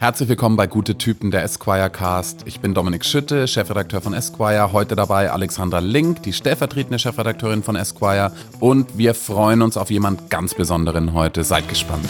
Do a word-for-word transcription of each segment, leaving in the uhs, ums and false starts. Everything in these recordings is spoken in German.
Herzlich willkommen bei Gute Typen, der Esquire Cast. Ich bin Dominik Schütte, Chefredakteur von Esquire. Heute dabei Alexandra Link, die stellvertretende Chefredakteurin von Esquire. Und wir freuen uns auf jemand ganz Besonderen heute. Seid gespannt.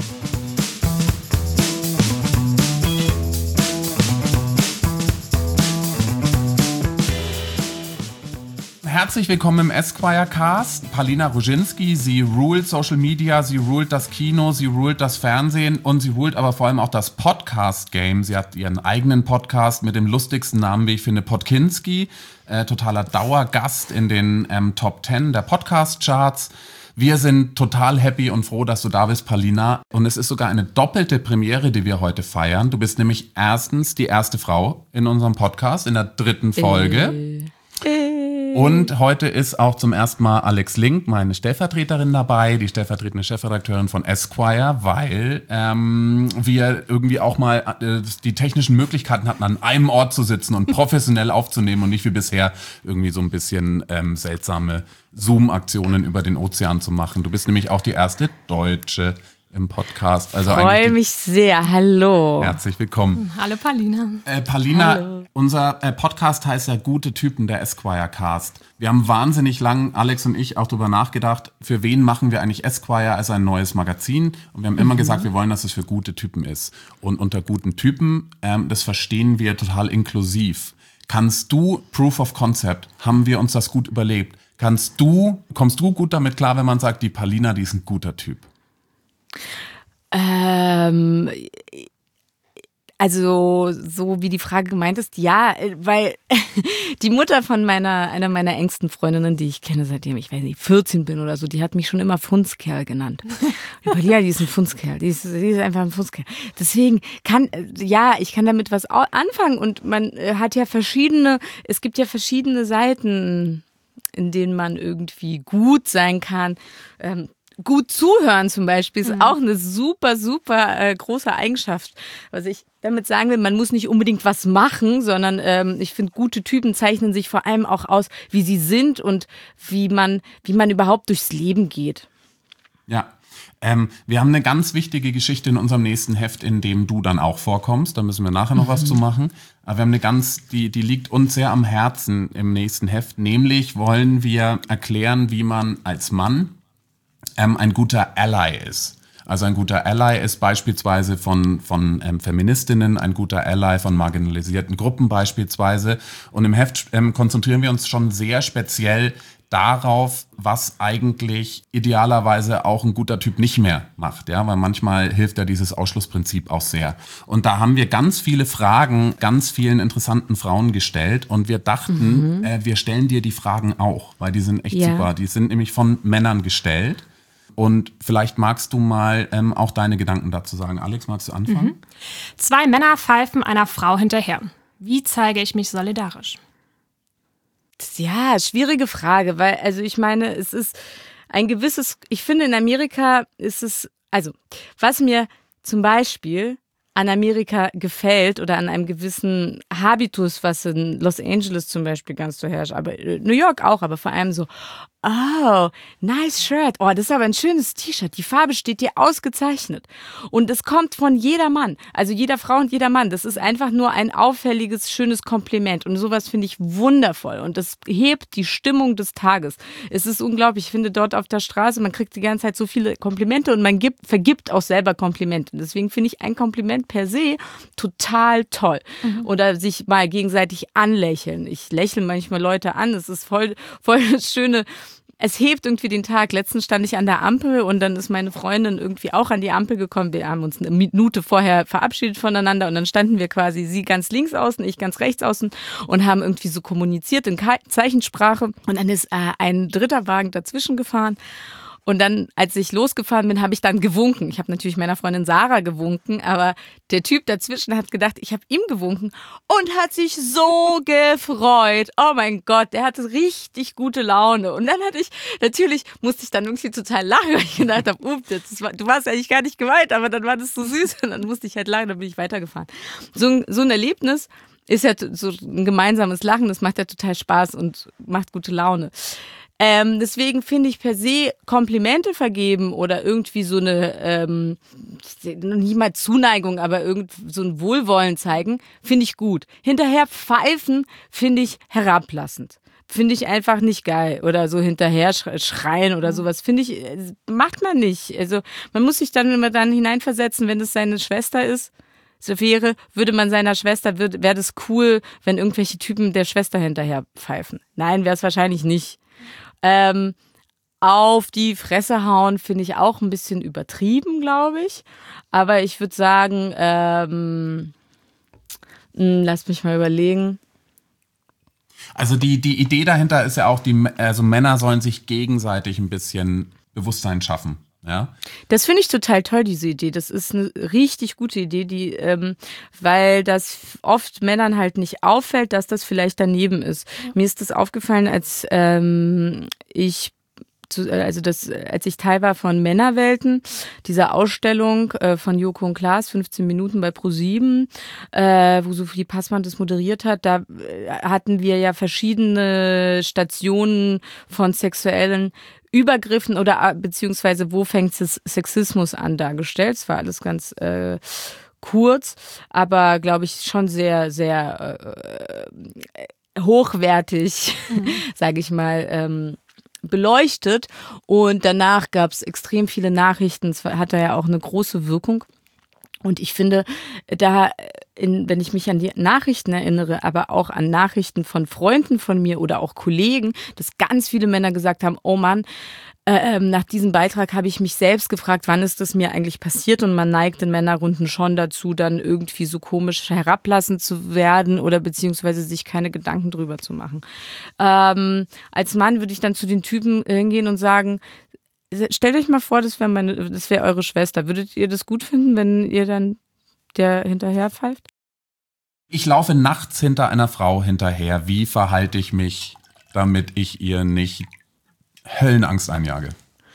Herzlich willkommen im Esquire Cast. Paulina Roginski, sie ruled Social Media, sie ruled das Kino, sie ruled das Fernsehen und sie ruled aber vor allem auch das Podcast-Game. Sie hat ihren eigenen Podcast mit dem lustigsten Namen, wie ich finde, Podkinski. Äh, totaler Dauergast in den ähm, Top Ten der Podcast-Charts. Wir sind total happy und froh, dass du da bist, Paulina. Und es ist sogar eine doppelte Premiere, die wir heute feiern. Du bist nämlich erstens die erste Frau in unserem Podcast, in der dritten Folge. Äh. Äh. Und heute ist auch zum ersten Mal Alex Link, meine Stellvertreterin, dabei, die stellvertretende Chefredakteurin von Esquire, weil ähm, wir irgendwie auch mal äh, die technischen Möglichkeiten hatten, an einem Ort zu sitzen und professionell aufzunehmen und nicht wie bisher irgendwie so ein bisschen ähm, seltsame Zoom-Aktionen über den Ozean zu machen. Du bist nämlich auch die erste Deutsche im Podcast. Also freue mich sehr. Hallo. Herzlich willkommen. Hallo Paulina. Äh, Paulina, Hallo. Unser äh, Podcast heißt ja Gute Typen, der Esquire Cast. Wir haben wahnsinnig lang, Alex und ich, auch darüber nachgedacht, für wen machen wir eigentlich Esquire als ein neues Magazin? Und wir haben immer mhm. gesagt, wir wollen, dass es für gute Typen ist. Und unter guten Typen, ähm, das verstehen wir total inklusiv. Kannst du, Proof of Concept, haben wir uns das gut überlegt? Kannst du, kommst du gut damit klar, wenn man sagt, die Paulina, die ist ein guter Typ? Ähm, also so wie die Frage gemeint ist, ja, weil die Mutter von meiner, einer meiner engsten Freundinnen, die ich kenne seitdem ich weiß nicht, vierzehn bin oder so, die hat mich schon immer Funzkerl genannt. Ja, die ist ein Funzkerl, die ist, die ist einfach ein Funzkerl. Deswegen kann, ja, ich kann damit was anfangen und man hat ja verschiedene, es gibt ja verschiedene Seiten, in denen man irgendwie gut sein kann. Ähm, Gut zuhören zum Beispiel ist mhm. auch eine super, super äh, große Eigenschaft. Was ich damit sagen will, man muss nicht unbedingt was machen, sondern ähm, ich finde, gute Typen zeichnen sich vor allem auch aus, wie sie sind und wie man, wie man überhaupt durchs Leben geht. Ja, ähm, wir haben eine ganz wichtige Geschichte in unserem nächsten Heft, in dem du dann auch vorkommst. Da müssen wir nachher noch mhm. was zu machen. Aber wir haben eine ganz, die, die liegt uns sehr am Herzen im nächsten Heft. Nämlich wollen wir erklären, wie man als Mann Ähm, ein guter Ally ist. Also ein guter Ally ist beispielsweise von, von ähm, Feministinnen, ein guter Ally von marginalisierten Gruppen beispielsweise. Und im Heft ähm, konzentrieren wir uns schon sehr speziell darauf, was eigentlich idealerweise auch ein guter Typ nicht mehr macht, ja, weil manchmal hilft ja dieses Ausschlussprinzip auch sehr. Und da haben wir ganz viele Fragen ganz vielen interessanten Frauen gestellt und wir dachten, mhm. äh, wir stellen dir die Fragen auch, weil die sind echt ja. super. Die sind nämlich von Männern gestellt. Und vielleicht magst du mal ähm, auch deine Gedanken dazu sagen. Alex, magst du anfangen? Mhm. Zwei Männer pfeifen einer Frau hinterher. Wie zeige ich mich solidarisch? Ja, schwierige Frage, weil, also ich meine, es ist ein gewisses, ich finde in Amerika ist es, also was mir zum Beispiel an Amerika gefällt oder an einem gewissen Habitus, was in Los Angeles zum Beispiel ganz so herrscht, aber New York auch, aber vor allem so, oh, nice shirt, oh, das ist aber ein schönes T-Shirt, die Farbe steht dir ausgezeichnet und es kommt von jeder Mann, also jeder Frau und jeder Mann, das ist einfach nur ein auffälliges, schönes Kompliment und sowas finde ich wundervoll und das hebt die Stimmung des Tages. Es ist unglaublich, ich finde dort auf der Straße, man kriegt die ganze Zeit so viele Komplimente und man gibt, vergibt auch selber Komplimente, deswegen finde ich ein Kompliment per se total toll. Mhm. Oder sich mal gegenseitig anlächeln. Ich lächle manchmal Leute an, es ist voll, voll das Schöne. Es hebt irgendwie den Tag. Letztens stand ich an der Ampel und dann ist meine Freundin irgendwie auch an die Ampel gekommen. Wir haben uns eine Minute vorher verabschiedet voneinander und dann standen wir quasi, sie ganz links außen, ich ganz rechts außen und haben irgendwie so kommuniziert in Zeichensprache und dann ist äh, ein dritter Wagen dazwischen gefahren. Und dann, als ich losgefahren bin, habe ich dann gewunken. Ich habe natürlich meiner Freundin Sarah gewunken, aber der Typ dazwischen hat gedacht, ich habe ihm gewunken und hat sich so gefreut. Oh mein Gott, der hatte richtig gute Laune. Und dann hatte ich, natürlich musste ich dann irgendwie total lachen, weil ich gedacht habe, ups, das war, du warst eigentlich gar nicht gemeint, aber dann war das so süß und dann musste ich halt lachen, dann bin ich weitergefahren. So ein, so ein Erlebnis ist ja so ein gemeinsames Lachen, das macht ja total Spaß und macht gute Laune. Ähm, deswegen finde ich per se Komplimente vergeben oder irgendwie so eine, ähm, nicht mal Zuneigung, aber irgend so ein Wohlwollen zeigen, finde ich gut. Hinterher pfeifen finde ich herablassend. Finde ich einfach nicht geil. Oder so hinterher schreien oder sowas. Finde ich, macht man nicht. Also man muss sich dann immer dann hineinversetzen, wenn es seine Schwester ist. So wäre, würde man seiner Schwester, wäre das cool, wenn irgendwelche Typen der Schwester hinterher pfeifen. Nein, wäre es wahrscheinlich nicht. Ähm, auf die Fresse hauen finde ich auch ein bisschen übertrieben, glaube ich. Aber ich würde sagen, ähm, lass mich mal überlegen. Also die, die Idee dahinter ist ja auch, die, also Männer sollen sich gegenseitig ein bisschen Bewusstsein schaffen. Ja? Das finde ich total toll, diese Idee. Das ist eine richtig gute Idee, die, ähm, weil das oft Männern halt nicht auffällt, dass das vielleicht daneben ist. Ja. Mir ist das aufgefallen, als ähm, ich zu, also das, als ich Teil war von Männerwelten, dieser Ausstellung äh, von Joko und Klaas, fünfzehn Minuten bei ProSieben, äh, wo Sophie Passmann das moderiert hat, da äh, hatten wir ja verschiedene Stationen von sexuellen Übergriffen oder beziehungsweise wo fängt Sexismus an dargestellt. Es war alles ganz äh, kurz, aber glaube ich schon sehr, sehr äh, hochwertig, mhm. sage ich mal, ähm, beleuchtet. Und danach gab es extrem viele Nachrichten. Es hatte ja auch eine große Wirkung. Und ich finde, da, in, wenn ich mich an die Nachrichten erinnere, aber auch an Nachrichten von Freunden von mir oder auch Kollegen, dass ganz viele Männer gesagt haben, oh Mann, äh, nach diesem Beitrag habe ich mich selbst gefragt, wann ist das mir eigentlich passiert? Und man neigt in Männerrunden schon dazu, dann irgendwie so komisch herablassend zu werden oder beziehungsweise sich keine Gedanken drüber zu machen. Ähm, als Mann würde ich dann zu den Typen hingehen und sagen, stellt euch mal vor, das wäre meine, das wäre eure Schwester. Würdet ihr das gut finden, wenn ihr dann der hinterher pfeift? Ich laufe nachts hinter einer Frau hinterher. Wie verhalte ich mich, damit ich ihr nicht Höllenangst einjage?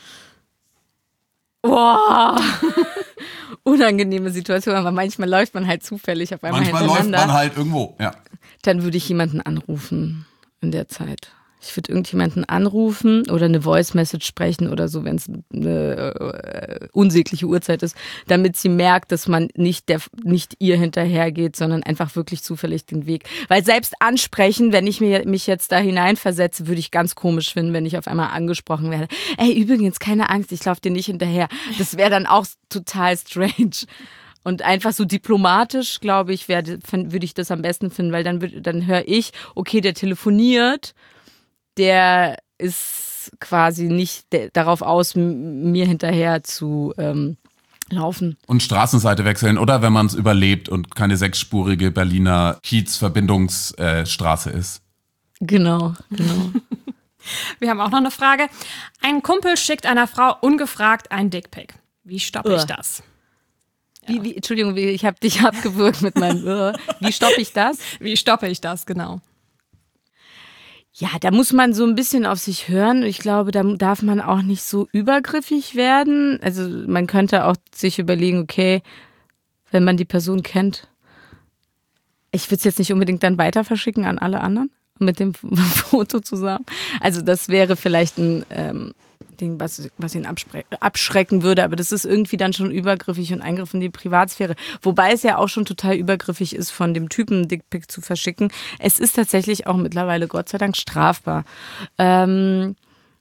Boah. Unangenehme Situation, aber manchmal läuft man halt zufällig auf einmal manchmal hintereinander. Manchmal läuft man halt irgendwo, ja. Dann würde ich jemanden anrufen in der Zeit. Ich würde irgendjemanden anrufen oder eine Voice-Message sprechen oder so, wenn es eine äh, unsägliche Uhrzeit ist, damit sie merkt, dass man nicht, der, nicht ihr hinterhergeht, sondern einfach wirklich zufällig den Weg. Weil selbst ansprechen, wenn ich mir, mich jetzt da hineinversetze, würde ich ganz komisch finden, wenn ich auf einmal angesprochen werde. Ey, übrigens, keine Angst, ich laufe dir nicht hinterher. Das wäre dann auch total strange. Und einfach so diplomatisch, glaube ich, werde, würde ich das am besten finden, weil dann, dann höre ich, okay, der telefoniert, der ist quasi nicht darauf aus, mir hinterher zu ähm, laufen. Und Straßenseite wechseln, oder wenn man es überlebt und keine sechsspurige Berliner Kiez-Verbindungsstraße äh, ist. Genau, genau. Wir haben auch noch eine Frage. Ein Kumpel schickt einer Frau ungefragt ein Dickpic. Wie stoppe ich das? Wie, ja. wie, Entschuldigung, ich habe dich abgewürgt mit meinem uh. Wie stoppe ich das? Wie stoppe ich das, genau. Ja, da muss man so ein bisschen auf sich hören. Ich glaube, da darf man auch nicht so übergriffig werden. Also man könnte auch sich überlegen, okay, wenn man die Person kennt, ich würde es jetzt nicht unbedingt dann weiter verschicken an alle anderen mit dem Foto zusammen. Also das wäre vielleicht ein ähm, Ding, was, was ihn abschrecken würde, aber das ist irgendwie dann schon übergriffig und Eingriff in die Privatsphäre. Wobei es ja auch schon total übergriffig ist, von dem Typen einen Dickpic zu verschicken. Es ist tatsächlich auch mittlerweile, Gott sei Dank, strafbar. Ähm,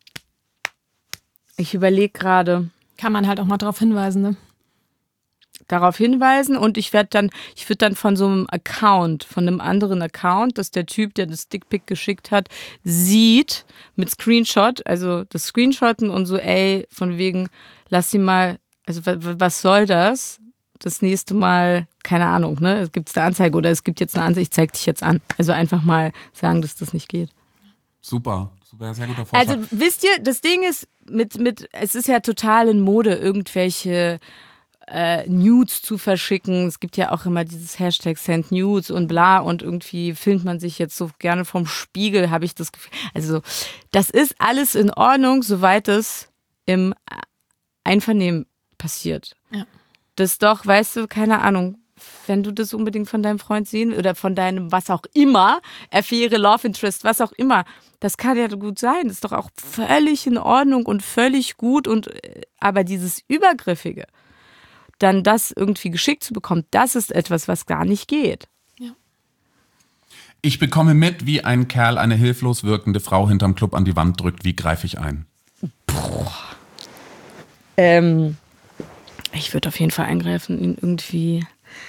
ich überlege gerade. Kann man halt auch mal darauf hinweisen, ne? Darauf hinweisen und ich werde dann, ich würde dann von so einem Account, von einem anderen Account, dass der Typ, der das Dickpic geschickt hat, sieht mit Screenshot, also das Screenshotten und so, ey, von wegen, lass sie mal, also was soll das? Das nächste Mal, keine Ahnung, ne? Es gibt eine Anzeige oder es gibt jetzt eine Anzeige, ich zeig dich jetzt an. Also einfach mal sagen, dass das nicht geht. Super, super, sehr guter Vorschlag. Also wisst ihr, das Ding ist, mit, mit, es ist ja total in Mode, irgendwelche Äh, Nudes zu verschicken. Es gibt ja auch immer dieses Hashtag Send Nudes und bla und irgendwie filmt man sich jetzt so gerne vom Spiegel, habe ich das Gefühl. Also das ist alles in Ordnung, soweit es im Einvernehmen passiert. Ja. Das doch, weißt du, keine Ahnung, wenn du das unbedingt von deinem Freund sehen oder von deinem was auch immer, Affäre, Love Interest, was auch immer, das kann ja gut sein. Das ist doch auch völlig in Ordnung und völlig gut. Und aber dieses Übergriffige, dann das irgendwie geschickt zu bekommen, das ist etwas, was gar nicht geht. Ja. Ich bekomme mit, wie ein Kerl eine hilflos wirkende Frau hinterm Club an die Wand drückt. Wie greife ich ein? Boah. Ähm, ich würde auf jeden Fall eingreifen, ihn irgendwie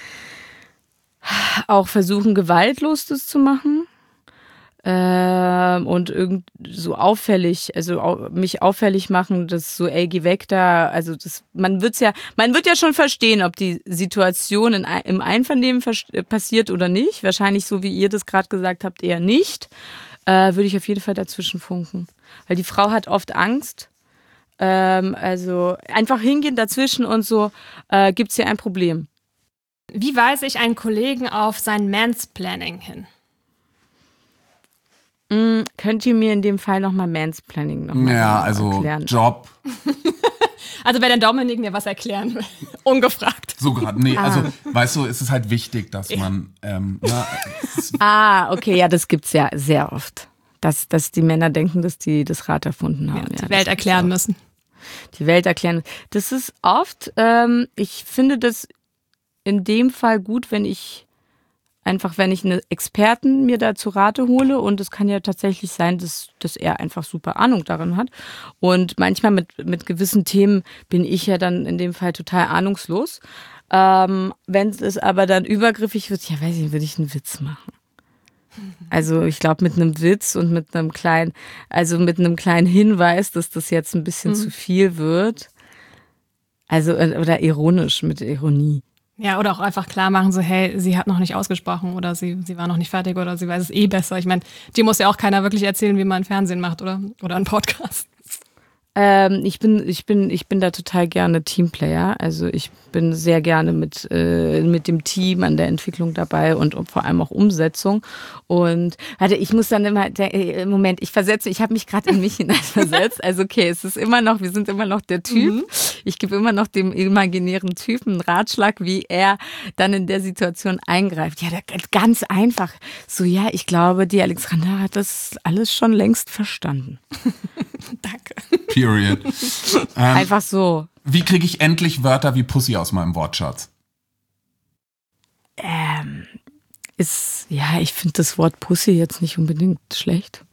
auch versuchen, gewaltlos das zu machen. Ähm, und irgend so auffällig, also au- mich auffällig machen, dass so, ey, geh weg da, also das, man wird's ja, man wird ja schon verstehen, ob die Situation in, im Einvernehmen vers- passiert oder nicht. Wahrscheinlich, so wie ihr das gerade gesagt habt, eher nicht. Äh, würde ich auf jeden Fall dazwischen funken. Weil die Frau hat oft Angst. Ähm, also einfach hingehen dazwischen und so, äh, gibt's hier ein Problem. Wie weise ich einen Kollegen auf sein Mansplaining hin? Mm, könnt ihr mir in dem Fall nochmal Mansplaining nochmal Ja, also erklären? Job. Also wenn der Dominik mir was erklären will, ungefragt. So gerade, nee, Ah. also weißt du, es ist halt wichtig, dass man, ähm, na, es- Ah, okay, ja, das gibt's ja sehr oft. Dass, dass die Männer denken, dass die das Rad erfunden haben. Ja, die Ja, Welt das erklären gibt's müssen. auch. Die Welt erklären. Das ist oft, ähm, ich finde das in dem Fall gut, wenn ich einfach, wenn ich einen Experten mir da zu Rate hole, und es kann ja tatsächlich sein, dass, dass er einfach super Ahnung darin hat. Und manchmal mit, mit gewissen Themen bin ich ja dann in dem Fall total ahnungslos. Ähm, wenn es aber dann übergriffig wird, ja, weiß ich nicht, würde ich einen Witz machen. Also ich glaube, mit einem Witz und mit einem kleinen, also mit einem kleinen Hinweis, dass das jetzt ein bisschen Mhm. zu viel wird. Also, oder ironisch, mit Ironie. Ja, oder auch einfach klar machen, so, hey, sie hat noch nicht ausgesprochen oder sie, sie war noch nicht fertig oder sie weiß es eh besser. Ich meine, dir muss ja auch keiner wirklich erzählen, wie man Fernsehen macht, oder? Oder einen Podcast. Ähm, ich bin, ich bin, ich bin da total gerne Teamplayer. Also ich bin sehr gerne mit, äh, mit dem Team an der Entwicklung dabei und, und vor allem auch Umsetzung. Und warte, ich muss dann immer, der, äh, Moment, ich versetze, ich habe mich gerade in mich hineinversetzt. Also okay, es ist immer noch, wir sind immer noch der Typ. Mhm. Ich gebe immer noch dem imaginären Typen einen Ratschlag, wie er dann in der Situation eingreift. Ja, da, ganz einfach. So, ja, ich glaube, die Alexandra hat das alles schon längst verstanden. Danke. period. Ähm, Einfach so. wie kriege ich endlich Wörter wie Pussy aus meinem Wortschatz? Ähm, ist, ja, ich finde das Wort Pussy jetzt nicht unbedingt schlecht.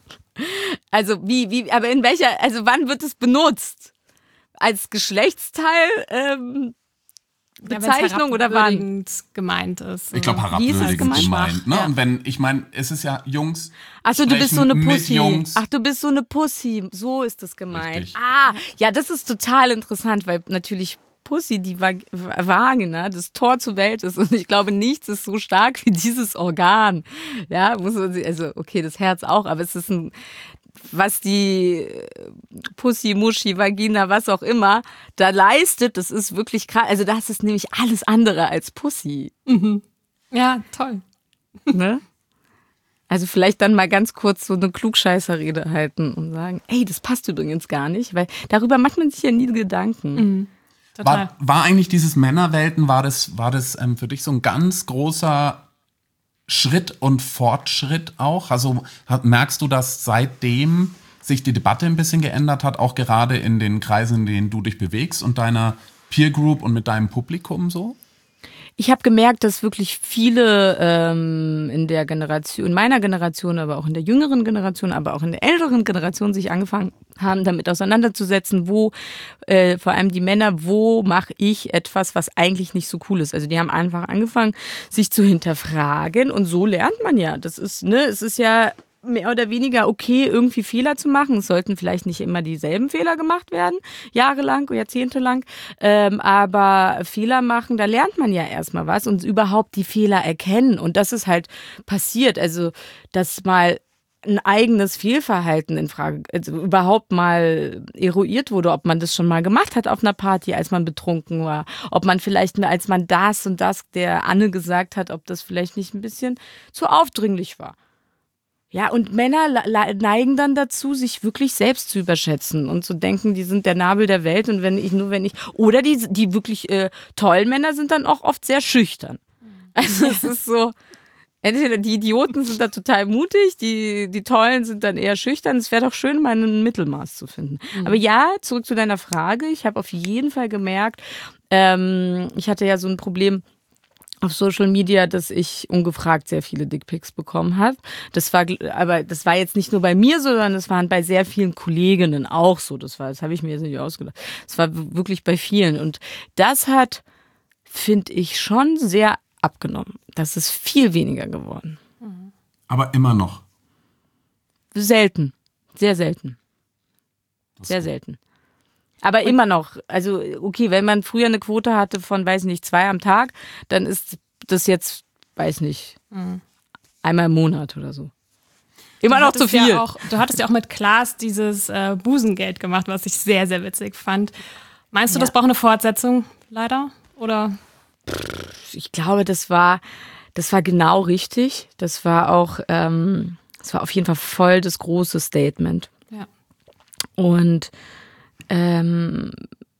Also wie, wie, aber in welcher, also wann wird es benutzt? Als Geschlechtsteil, ähm, Bezeichnung oder wann? herabwürdigend gemeint ist. Ich glaube, Wie ist es herabwürdigend gemeint? gemeint. Ne? Ja. Und wenn, ich meine, es ist ja Jungs. Achso, du bist so eine sprechen mit Pussy. Jungs. Ach, du bist so eine Pussy. So ist das gemeint. Richtig. Ah, ja, das ist total interessant, weil natürlich Pussy, die Vag- Vagina, das Tor zur Welt ist. Und ich glaube, nichts ist so stark wie dieses Organ. Ja, muss man sich, also okay, das Herz auch, aber es ist ein, was die Pussy, Muschi, Vagina, was auch immer da leistet, das ist wirklich krass. Also das ist nämlich alles andere als Pussy. Ja, toll. Ne? Also vielleicht dann mal ganz kurz so eine Klugscheißerrede halten und sagen, ey, das passt übrigens gar nicht, weil darüber macht man sich ja nie Gedanken. Total. War, war eigentlich dieses Männerwelten, war das, war das ähm, für dich so ein ganz großer Schritt und Fortschritt auch? Also hat, merkst du, dass seitdem sich die Debatte ein bisschen geändert hat, auch gerade in den Kreisen, in denen du dich bewegst und deiner Peer Group und mit deinem Publikum so? Ich habe gemerkt, dass wirklich viele ähm, in der Generation, in meiner Generation, aber auch in der jüngeren Generation, aber auch in der älteren Generation sich angefangen haben, damit auseinanderzusetzen, wo äh, vor allem die Männer, wo mache ich etwas, was eigentlich nicht so cool ist. Also die haben einfach angefangen, sich zu hinterfragen, und so lernt man ja. Das ist, ne, es ist ja mehr oder weniger okay, irgendwie Fehler zu machen. Es sollten vielleicht nicht immer dieselben Fehler gemacht werden, jahrelang, jahrzehntelang. Ähm, aber Fehler machen, da lernt man ja erstmal was und überhaupt die Fehler erkennen. Und das ist halt passiert. Also, dass mal ein eigenes Fehlverhalten in Frage, also überhaupt mal eruiert wurde, ob man das schon mal gemacht hat auf einer Party, als man betrunken war. Ob man vielleicht, als man das und das der Anne gesagt hat, ob das vielleicht nicht ein bisschen zu aufdringlich war. Ja, und Männer neigen dann dazu, sich wirklich selbst zu überschätzen und zu denken, die sind der Nabel der Welt und wenn ich nur wenn ich oder die die wirklich äh, tollen Männer sind dann auch oft sehr schüchtern. Also es ist so, entweder die Idioten sind da total mutig, die die tollen sind dann eher schüchtern. Es wäre doch schön, mal ein Mittelmaß zu finden. Mhm. Aber ja, zurück zu deiner Frage. Ich habe auf jeden Fall gemerkt, ähm, ich hatte ja so ein Problem auf Social Media, dass ich ungefragt sehr viele Dickpics bekommen habe. Das war, aber das war jetzt nicht nur bei mir so, sondern es waren bei sehr vielen Kolleginnen auch so. Das war, das habe ich mir jetzt nicht ausgedacht. Es war wirklich bei vielen. Und das hat, finde ich, schon sehr abgenommen. Das ist viel weniger geworden. Aber immer noch. Selten. Sehr selten. Sehr selten. Aber immer noch, also okay, wenn man früher eine Quote hatte von, weiß nicht, zwei am Tag, dann ist das jetzt, weiß nicht, mhm. einmal im Monat oder so. Immer noch zu viel. Ja auch, du hattest ja auch mit Klaas dieses äh, Busengeld gemacht, was ich sehr, sehr witzig fand. Meinst du, ja. das braucht eine Fortsetzung, leider? Oder? Ich glaube, das war, das war genau richtig. Das war auch, ähm, das war auf jeden Fall voll das große Statement. Ja. Und Ähm,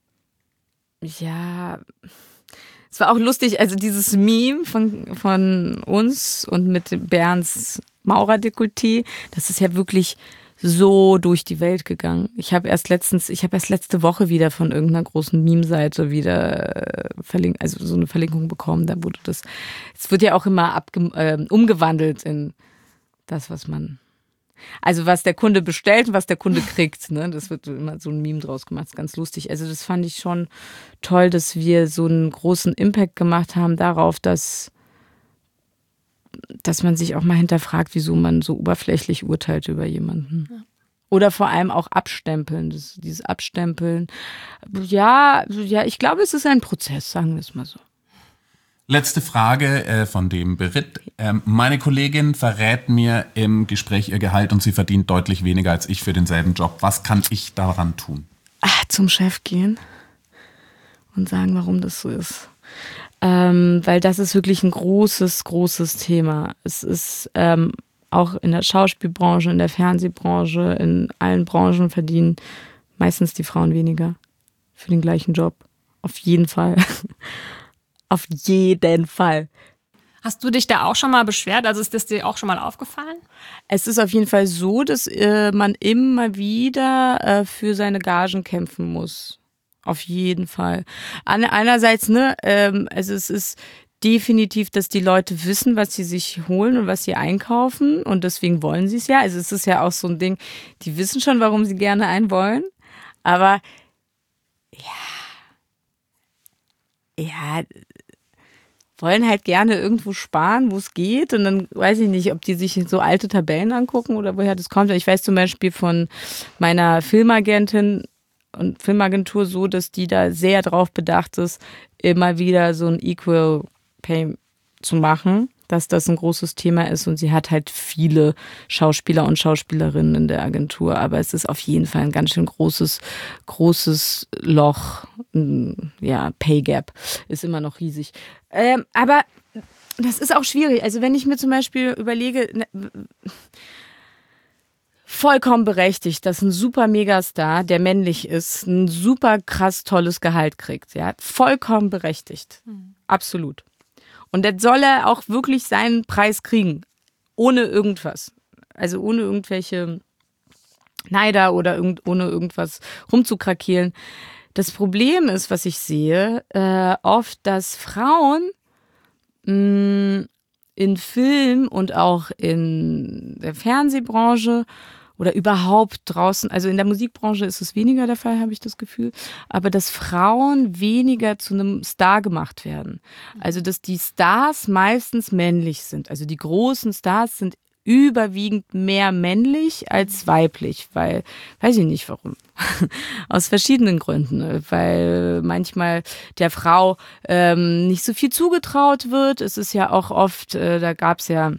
ja, es war auch lustig, also dieses Meme von, von uns und mit Bernds Maurerdekolleté, das ist ja wirklich so durch die Welt gegangen. Ich habe erst letztens, ich habe erst letzte Woche wieder von irgendeiner großen Meme-Seite wieder verlinkt, also so eine Verlinkung bekommen, da wurde das, es wird ja auch immer abge, äh, umgewandelt in das, was man Also was der Kunde bestellt und was der Kunde kriegt, ne? Das wird immer so ein Meme draus gemacht, das ist ganz lustig. Also das fand ich schon toll, dass wir so einen großen Impact gemacht haben darauf, dass, dass man sich auch mal hinterfragt, wieso man so oberflächlich urteilt über jemanden. Ja. Oder vor allem auch abstempeln, das, dieses Abstempeln. Ja, ja, ich glaube, es ist ein Prozess, sagen wir es mal so. Letzte Frage äh, von dem Berit. Ähm, meine Kollegin verrät mir im Gespräch ihr Gehalt und sie verdient deutlich weniger als ich für denselben Job. Was kann ich daran tun? Ach, zum Chef gehen und sagen, warum das so ist. Ähm, weil das ist wirklich ein großes, großes Thema. Es ist ähm, auch in der Schauspielbranche, in der Fernsehbranche, in allen Branchen verdienen meistens die Frauen weniger für den gleichen Job. Auf jeden Fall. Auf jeden Fall. Hast du dich da auch schon mal beschwert? Also ist das dir auch schon mal aufgefallen? Es ist auf jeden Fall so, dass äh, man immer wieder äh, für seine Gagen kämpfen muss. Auf jeden Fall. An, einerseits, ne, ähm, also es ist definitiv, dass die Leute wissen, was sie sich holen und was sie einkaufen und deswegen wollen sie es ja. Also es ist ja auch so ein Ding, die wissen schon, warum sie gerne einen wollen, aber ja, ja, wollen halt gerne irgendwo sparen, wo es geht und dann weiß ich nicht, ob die sich so alte Tabellen angucken oder woher das kommt. Ich weiß zum Beispiel von meiner Filmagentin und Filmagentur so, dass die da sehr drauf bedacht ist, immer wieder so ein Equal Pay zu machen, dass das ein großes Thema ist und sie hat halt viele Schauspieler und Schauspielerinnen in der Agentur, aber es ist auf jeden Fall ein ganz schön großes, großes Loch, ja, Pay Gap ist immer noch riesig. Ähm, aber das ist auch schwierig, also wenn ich mir zum Beispiel überlege, ne, vollkommen berechtigt, dass ein super Megastar, der männlich ist, ein super krass tolles Gehalt kriegt, ja, vollkommen berechtigt, mhm. Absolut. Und jetzt soll er auch wirklich seinen Preis kriegen. Ohne irgendwas. Also ohne irgendwelche Neider oder irgend, ohne irgendwas rumzukrakeelen. Das Problem ist, was ich sehe, äh, oft, dass Frauen mh, in Film und auch in der Fernsehbranche oder überhaupt draußen, also in der Musikbranche ist es weniger der Fall, habe ich das Gefühl, aber dass Frauen weniger zu einem Star gemacht werden. Also dass die Stars meistens männlich sind. Also die großen Stars sind überwiegend mehr männlich als weiblich, weil, weiß ich nicht warum, aus verschiedenen Gründen, weil manchmal der Frau ähm, nicht so viel zugetraut wird. Es ist ja auch oft, äh, da gab es ja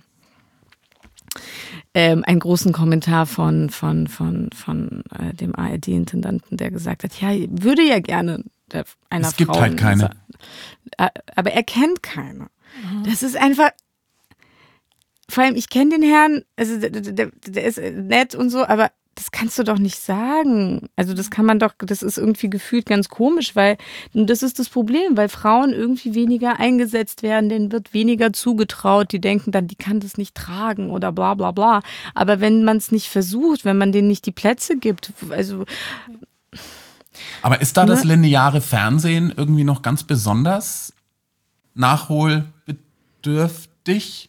Ähm, einen großen Kommentar von, von, von, von äh, dem A R D-Intendanten, der gesagt hat, ja, würde ja gerne der, einer Frau. Es gibt halt keine. Aber er kennt keine. Mhm. Das ist einfach, vor allem, ich kenne den Herrn, also der, der, der ist nett und so, aber das kannst du doch nicht sagen. Also das kann man doch, das ist irgendwie gefühlt ganz komisch, weil das ist das Problem, weil Frauen irgendwie weniger eingesetzt werden, denen wird weniger zugetraut, die denken dann, die kann das nicht tragen oder bla bla bla. Aber wenn man es nicht versucht, wenn man denen nicht die Plätze gibt, also... Aber ist da das lineare Fernsehen irgendwie noch ganz besonders nachholbedürftig?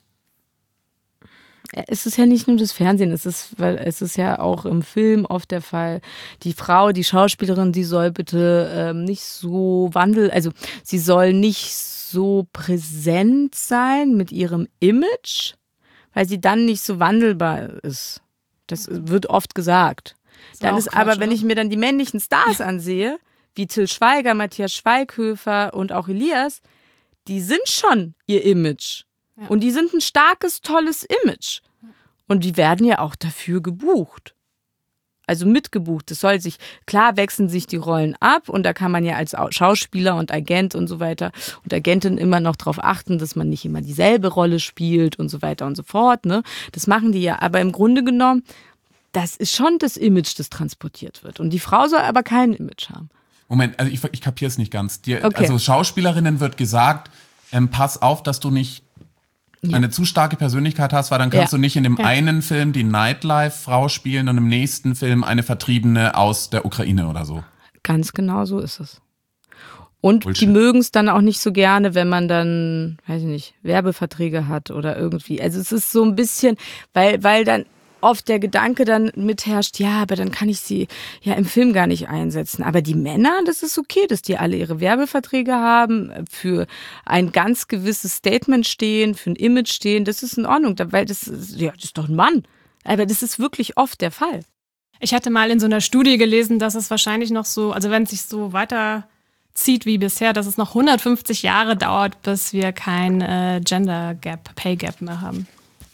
Es ist ja nicht nur das Fernsehen, es ist, weil es ist ja auch im Film oft der Fall. Die Frau, die Schauspielerin, die soll bitte ähm, nicht so wandel, also sie soll nicht so präsent sein mit ihrem Image, weil sie dann nicht so wandelbar ist. Das wird oft gesagt. Dann ist aber, wenn ich mir dann die männlichen Stars ansehe, wie Till Schweiger, Matthias Schweighöfer und auch Elias, die sind schon ihr Image. Ja. Und die sind ein starkes, tolles Image. Und die werden ja auch dafür gebucht. Also mitgebucht. Das soll sich, klar wechseln sich die Rollen ab und da kann man ja als Schauspieler und Agent und so weiter und Agentin immer noch darauf achten, dass man nicht immer dieselbe Rolle spielt und so weiter und so fort. Ne? Das machen die ja. Aber im Grunde genommen, das ist schon das Image, das transportiert wird. Und die Frau soll aber kein Image haben. Moment, also ich, ich kapiere es nicht ganz. Die, okay. Also Schauspielerinnen wird gesagt, ähm, pass auf, dass du nicht ja. eine zu starke Persönlichkeit hast, weil dann kannst ja. du nicht in dem ja. einen Film die Nightlife-Frau spielen und im nächsten Film eine Vertriebene aus der Ukraine oder so. Ganz genau so ist es. Und Bullshit. Die mögen es dann auch nicht so gerne, wenn man dann, weiß ich nicht, Werbeverträge hat oder irgendwie. Also es ist so ein bisschen, weil, weil dann oft der Gedanke dann mitherrscht, ja, aber dann kann ich sie ja im Film gar nicht einsetzen. Aber die Männer, das ist okay, dass die alle ihre Werbeverträge haben, für ein ganz gewisses Statement stehen, für ein Image stehen, das ist in Ordnung, weil das ist, ja, das ist doch ein Mann. Aber das ist wirklich oft der Fall. Ich hatte mal in so einer Studie gelesen, dass es wahrscheinlich noch so, also wenn es sich so weiterzieht wie bisher, dass es noch hundertfünfzig Jahre dauert, bis wir kein äh, Gender Gap, Pay Gap mehr haben.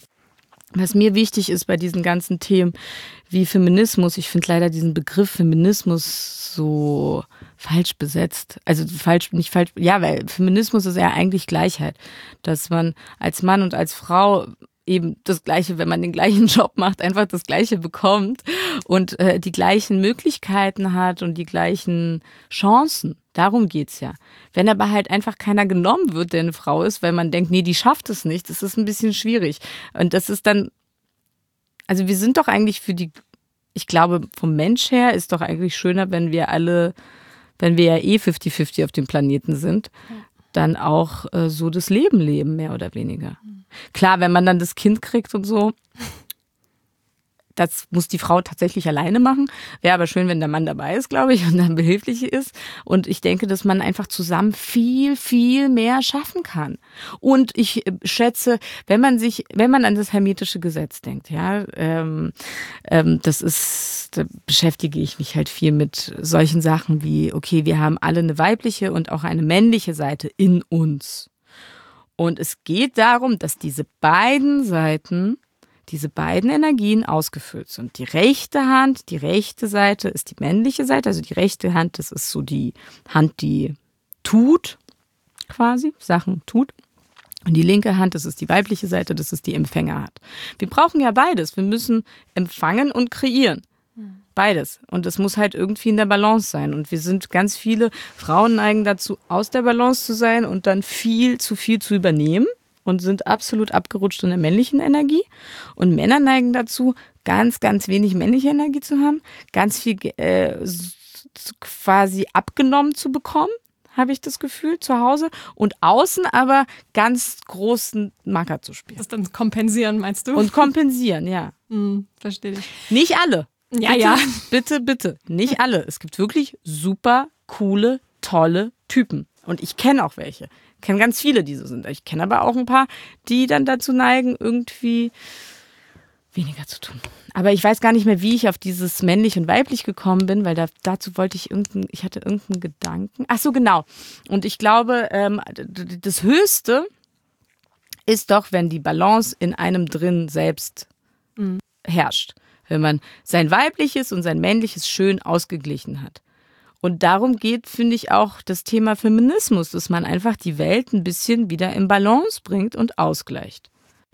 Was mir wichtig ist bei diesen ganzen Themen wie Feminismus, ich finde leider diesen Begriff Feminismus so falsch besetzt. Also falsch, nicht falsch, ja, weil Feminismus ist ja eigentlich Gleichheit. Dass man als Mann und als Frau eben das Gleiche, wenn man den gleichen Job macht, einfach das Gleiche bekommt und äh, die gleichen Möglichkeiten hat und die gleichen Chancen. Darum geht's ja. Wenn aber halt einfach keiner genommen wird, der eine Frau ist, weil man denkt, nee, die schafft es nicht, das ist ein bisschen schwierig. Und das ist dann, also wir sind doch eigentlich für die, ich glaube, vom Mensch her ist doch eigentlich schöner, wenn wir alle, wenn wir ja eh fifty fifty auf dem Planeten sind, dann auch äh, so das Leben leben, mehr oder weniger. Klar, wenn man dann das Kind kriegt und so, das muss die Frau tatsächlich alleine machen. Wäre aber schön, wenn der Mann dabei ist, glaube ich, und dann behilflich ist. Und ich denke, dass man einfach zusammen viel, viel mehr schaffen kann. Und ich schätze, wenn man sich, wenn man an das hermetische Gesetz denkt, ja, ähm, ähm, das ist, da beschäftige ich mich halt viel mit solchen Sachen wie, okay, wir haben alle eine weibliche und auch eine männliche Seite in uns. Und es geht darum, dass diese beiden Seiten, diese beiden Energien ausgefüllt sind. Die rechte Hand, die rechte Seite ist die männliche Seite. Also die rechte Hand, das ist so die Hand, die tut, quasi, Sachen tut. Und die linke Hand, das ist die weibliche Seite, das ist die Empfängerhand. Wir brauchen ja beides. Wir müssen empfangen und kreieren. Beides. Und das muss halt irgendwie in der Balance sein. Und wir sind ganz viele Frauen neigen dazu, aus der Balance zu sein und dann viel zu viel zu übernehmen und sind absolut abgerutscht in der männlichen Energie. Und Männer neigen dazu, ganz, ganz wenig männliche Energie zu haben, ganz viel äh, quasi abgenommen zu bekommen, habe ich das Gefühl, zu Hause. Und außen aber ganz großen Macker zu spielen. Das dann kompensieren, meinst du? Und kompensieren, ja. Hm, verstehe ich. Nicht alle. Ja, bitte, ja. Bitte, bitte. Nicht alle. Es gibt wirklich super coole, tolle Typen. Und ich kenne auch welche. Ich kenne ganz viele, die so sind. Ich kenne aber auch ein paar, die dann dazu neigen, irgendwie weniger zu tun. Aber ich weiß gar nicht mehr, wie ich auf dieses männlich und weiblich gekommen bin, weil da, dazu wollte ich irgendeinen, ich hatte irgendeinen Gedanken. Ach so, genau. Und ich glaube, ähm, das Höchste ist doch, wenn die Balance in einem drin selbst mhm. herrscht. Wenn man sein weibliches und sein männliches schön ausgeglichen hat. Und darum geht, finde ich, auch das Thema Feminismus, dass man einfach die Welt ein bisschen wieder in Balance bringt und ausgleicht.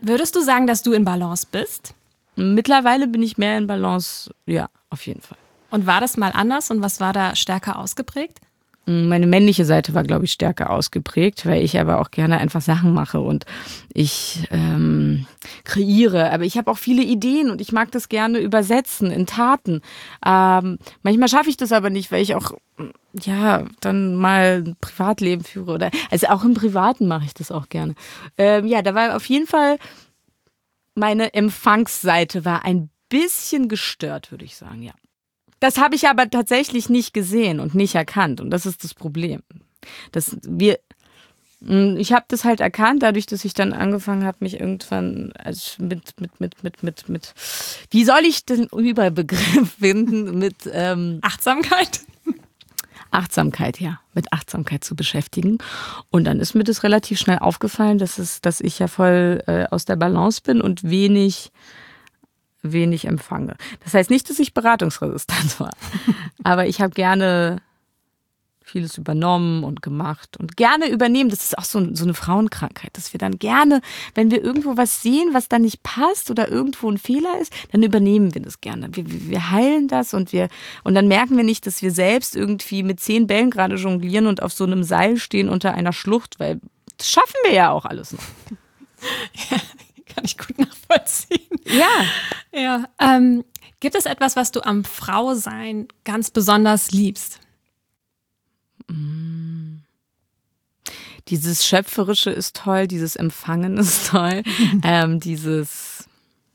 Würdest du sagen, dass du in Balance bist? Mittlerweile bin ich mehr in Balance, ja, auf jeden Fall. Und war das mal anders und was war da stärker ausgeprägt? Meine männliche Seite war, glaube ich, stärker ausgeprägt, weil ich aber auch gerne einfach Sachen mache und ich ähm, kreiere. Aber ich habe auch viele Ideen und ich mag das gerne übersetzen in Taten. Ähm, manchmal schaffe ich das aber nicht, weil ich auch ja dann mal ein Privatleben führe. Oder, also auch im Privaten mache ich das auch gerne. Ähm, ja, da war auf jeden Fall meine Empfangsseite war ein bisschen gestört, würde ich sagen, ja. Das habe ich aber tatsächlich nicht gesehen und nicht erkannt. Und das ist das Problem. Dass wir, ich habe das halt erkannt, dadurch, dass ich dann angefangen habe, mich irgendwann also mit, mit, mit, mit, mit, mit, wie soll ich den Überbegriff finden? Mit ähm, Achtsamkeit? Achtsamkeit, ja. Mit Achtsamkeit zu beschäftigen. Und dann ist mir das relativ schnell aufgefallen, dass, es, dass ich ja voll äh, aus der Balance bin und wenig... wenig empfange. Das heißt nicht, dass ich beratungsresistent war, aber ich habe gerne vieles übernommen und gemacht und gerne übernehmen. Das ist auch so, so eine Frauenkrankheit, dass wir dann gerne, wenn wir irgendwo was sehen, was da nicht passt oder irgendwo ein Fehler ist, dann übernehmen wir das gerne. Wir, wir heilen das und wir und dann merken wir nicht, dass wir selbst irgendwie mit zehn Bällen gerade jonglieren und auf so einem Seil stehen unter einer Schlucht, weil das schaffen wir ja auch alles noch. Ja. Kann ich gut nachvollziehen. Ja. ja. Ähm, gibt es etwas, was du am Frausein ganz besonders liebst? Dieses Schöpferische ist toll, dieses Empfangen ist toll, ähm, dieses...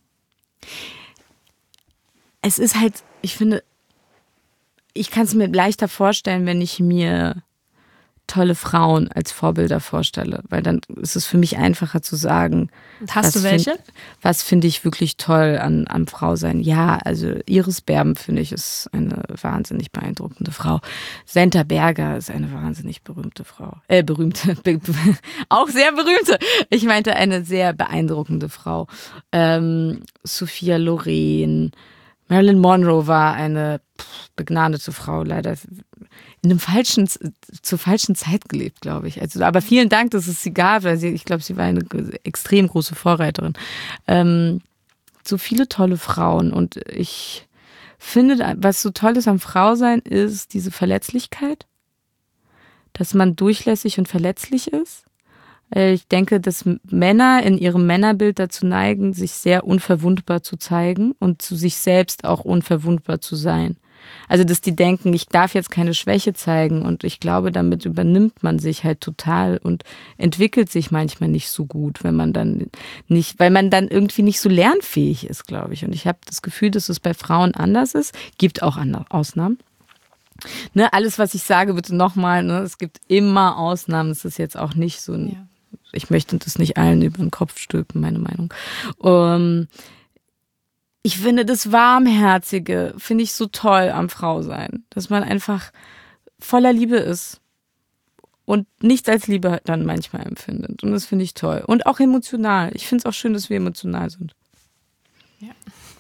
Es ist halt, ich finde, ich kann es mir leichter vorstellen, wenn ich mir tolle Frauen als Vorbilder vorstelle, weil dann ist es für mich einfacher zu sagen. Und hast du welche? Find, was finde ich wirklich toll an, am Frausein? Ja, also Iris Berben, finde ich, ist eine wahnsinnig beeindruckende Frau. Senta Berger ist eine wahnsinnig berühmte Frau. Äh, berühmte. Auch sehr berühmte. Ich meinte eine sehr beeindruckende Frau. Ähm, Sophia Loren. Marilyn Monroe war eine begnadete Frau, leider in einem falschen, zur falschen Zeit gelebt, glaube ich. Also, aber vielen Dank, dass es sie gab, weil sie, ich glaube, sie war eine extrem große Vorreiterin. Ähm, so viele tolle Frauen und ich finde, was so toll ist am Frausein, ist diese Verletzlichkeit, dass man durchlässig und verletzlich ist. Ich denke, dass Männer in ihrem Männerbild dazu neigen, sich sehr unverwundbar zu zeigen und zu sich selbst auch unverwundbar zu sein. Also, dass die denken, ich darf jetzt keine Schwäche zeigen und ich glaube, damit übernimmt man sich halt total und entwickelt sich manchmal nicht so gut, wenn man dann nicht, weil man dann irgendwie nicht so lernfähig ist, glaube ich. Und ich habe das Gefühl, dass es bei Frauen anders ist. Gibt auch Ausnahmen. Ne, alles, was ich sage, bitte nochmal, ne, es gibt immer Ausnahmen. Es ist jetzt auch nicht so ein, ja. Ich möchte das nicht allen über den Kopf stülpen, meine Meinung. Um, ich finde das Warmherzige, finde ich so toll am Frausein, dass man einfach voller Liebe ist und nichts als Liebe dann manchmal empfindet. Und das finde ich toll. Und auch emotional. Ich finde es auch schön, dass wir emotional sind. Ja.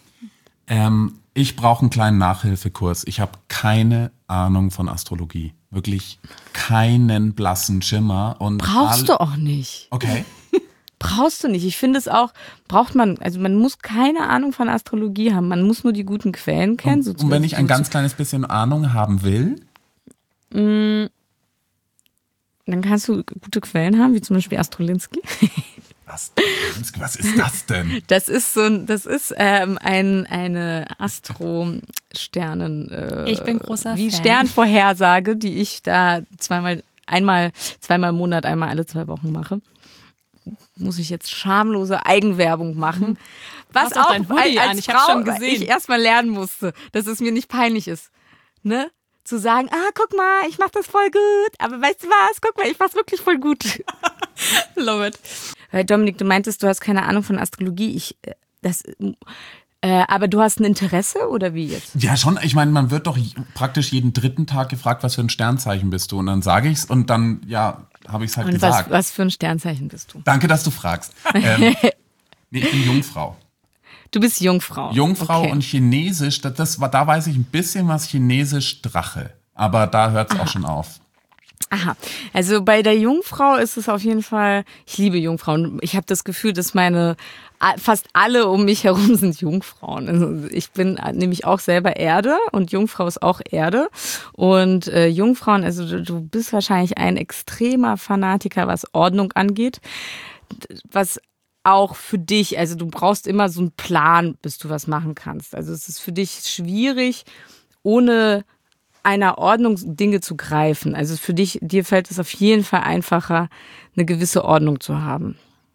Ähm, ich brauche einen kleinen Nachhilfekurs. Ich habe keine Ahnung von Astrologie. Wirklich keinen blassen Schimmer. Und Brauchst du auch nicht. Okay. Brauchst du nicht. Ich finde es auch, braucht man, also man muss keine Ahnung von Astrologie haben. Man muss nur die guten Quellen kennen. Und, und wenn ich ein ganz kleines bisschen Ahnung haben will? Dann kannst du gute Quellen haben, wie zum Beispiel Astrolinski. Was, was ist das denn? Das ist so ein, das ist ähm, ein, eine Astro-Sternen, äh, ich bin großer wie Fan. Sternvorhersage, die ich da zweimal, einmal, zweimal im Monat, einmal alle zwei Wochen mache. Muss ich jetzt schamlose Eigenwerbung machen. Was auch auch dein Hoodie als an. Ich Frau hab's schon gesehen. ich erstmal lernen musste, dass es mir nicht peinlich ist. Ne? Zu sagen, ah, guck mal, ich mach das voll gut. Aber weißt du was? Guck mal, ich mach's wirklich voll gut. Love it. Weil Dominik, du meintest, du hast keine Ahnung von Astrologie. Ich, das, äh, aber du hast ein Interesse oder wie jetzt? Ja, schon. Ich meine, man wird doch praktisch jeden dritten Tag gefragt, was für ein Sternzeichen bist du? Und dann sage ich's und dann, ja, habe ich's halt und gesagt. Was, was für ein Sternzeichen bist du? Danke, dass du fragst. Ähm, nee, ich bin Jungfrau. Du bist Jungfrau. Jungfrau okay. Und Chinesisch, das, das, da weiß ich ein bisschen was, Chinesisch Drache. Aber da hört's Aha. auch schon auf. Aha, also bei der Jungfrau ist es auf jeden Fall, ich liebe Jungfrauen. Ich habe das Gefühl, dass meine, fast alle um mich herum sind Jungfrauen. Also ich bin nämlich auch selber Erde und Jungfrau ist auch Erde. Und äh, Jungfrauen, also du, du bist wahrscheinlich ein extremer Fanatiker, was Ordnung angeht. Was auch für dich, also du brauchst immer so einen Plan, bis du was machen kannst. Also es ist für dich schwierig, ohne einer Ordnung Dinge zu greifen. Also für dich, dir fällt es auf jeden Fall einfacher, eine gewisse Ordnung zu haben.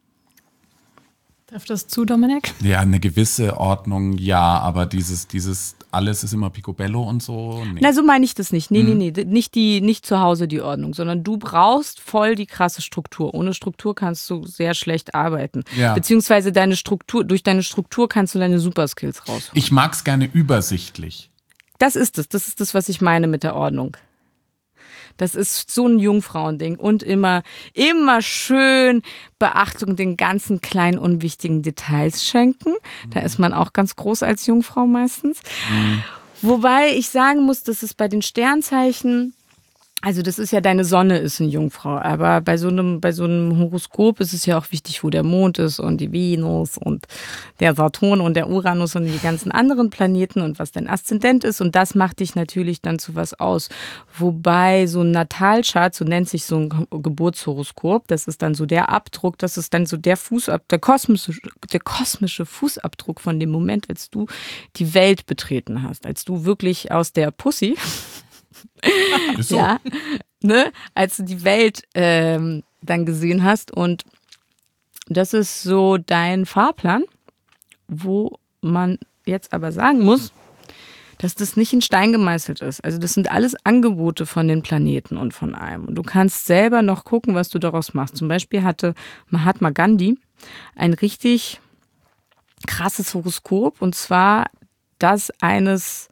Trifft das zu, Dominik? Ja, eine gewisse Ordnung, ja, aber dieses, dieses, alles ist immer Picobello und so. Nee. Na, so meine ich das nicht. Nee, mhm. nee, nee. Nicht, die, nicht zu Hause die Ordnung, sondern du brauchst voll die krasse Struktur. Ohne Struktur kannst du sehr schlecht arbeiten. Ja. Beziehungsweise deine Struktur, durch deine Struktur kannst du deine Superskills rausholen. Ich mag's gerne übersichtlich. Das ist es. Das ist das, was ich meine mit der Ordnung. Das ist so ein Jungfrauending. Und immer, immer schön Beachtung den ganzen kleinen, unwichtigen Details schenken. Da ist man auch ganz groß als Jungfrau meistens. Mhm. Wobei ich sagen muss, dass es bei den Sternzeichen, also das ist ja, deine Sonne ist eine Jungfrau, aber bei so einem, bei so einem Horoskop ist es ja auch wichtig, wo der Mond ist und die Venus und der Saturn und der Uranus und die ganzen anderen Planeten und was dein Aszendent ist, und das macht dich natürlich dann zu was aus. Wobei so ein Natalchart, so nennt sich so ein Geburtshoroskop, das ist dann so der Abdruck, das ist dann so der Fußabdruck, der kosmische, der kosmische Fußabdruck von dem Moment, als du die Welt betreten hast, als du wirklich aus der Pussy so. Ja, ne, als du die Welt ähm, dann gesehen hast, und das ist so dein Fahrplan, wo man jetzt aber sagen muss, dass das nicht in Stein gemeißelt ist. Also das sind alles Angebote von den Planeten und von allem. Und du kannst selber noch gucken, was du daraus machst. Zum Beispiel hatte Mahatma Gandhi ein richtig krasses Horoskop, und zwar das eines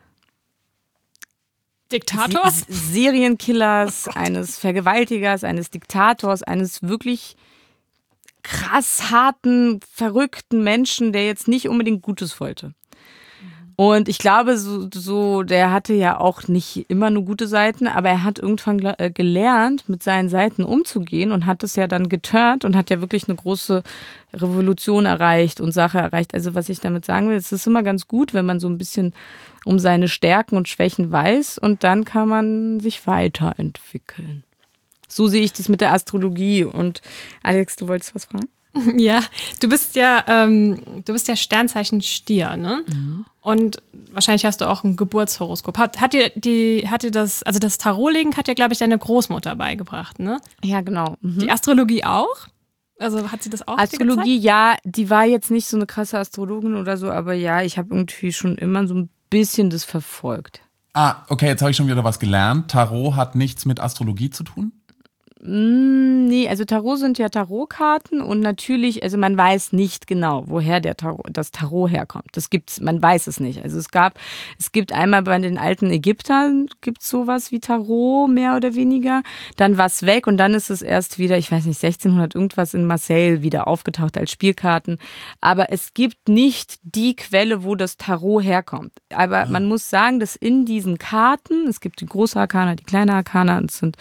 Diktators? Serienkillers, eines Vergewaltigers, eines Diktators, eines wirklich krass harten, verrückten Menschen, der jetzt nicht unbedingt Gutes wollte. Und ich glaube, so, so, der hatte ja auch nicht immer nur gute Seiten, aber er hat irgendwann gelernt, mit seinen Seiten umzugehen, und hat es ja dann geturnt und hat ja wirklich eine große Revolution erreicht und Sache erreicht. Also was ich damit sagen will, es ist immer ganz gut, wenn man so ein bisschen um seine Stärken und Schwächen weiß, und dann kann man sich weiterentwickeln. So sehe ich das mit der Astrologie. Und Alex, du wolltest was fragen? Ja, du bist ja, ähm, du bist ja Sternzeichen Stier, ne? Mhm. Und wahrscheinlich hast du auch ein Geburtshoroskop. Hat, hat dir die, hat dir das, also das Tarotlegen hat dir, glaube ich, deine Großmutter beigebracht, ne? Ja, genau. Mhm. Die Astrologie auch? Also hat sie das auch Astrologie, ja, die war jetzt nicht so eine krasse Astrologin oder so, aber ja, ich habe irgendwie schon immer so ein bisschen das verfolgt. Ah, okay, jetzt habe ich schon wieder was gelernt. Tarot hat nichts mit Astrologie zu tun? Nee, also Tarot sind ja Tarotkarten, und natürlich, also man weiß nicht genau, woher der Tarot, das Tarot herkommt. Das gibt's, man weiß es nicht. Also es gab, es gibt einmal bei den alten Ägyptern gibt's sowas wie Tarot, mehr oder weniger. Dann war's weg, und dann ist es erst wieder, ich weiß nicht, sechzehnhundert irgendwas in Marseille wieder aufgetaucht als Spielkarten. Aber es gibt nicht die Quelle, wo das Tarot herkommt. Aber man muss sagen, dass in diesen Karten, es gibt die große Arkana, die kleine Arkana, und es sind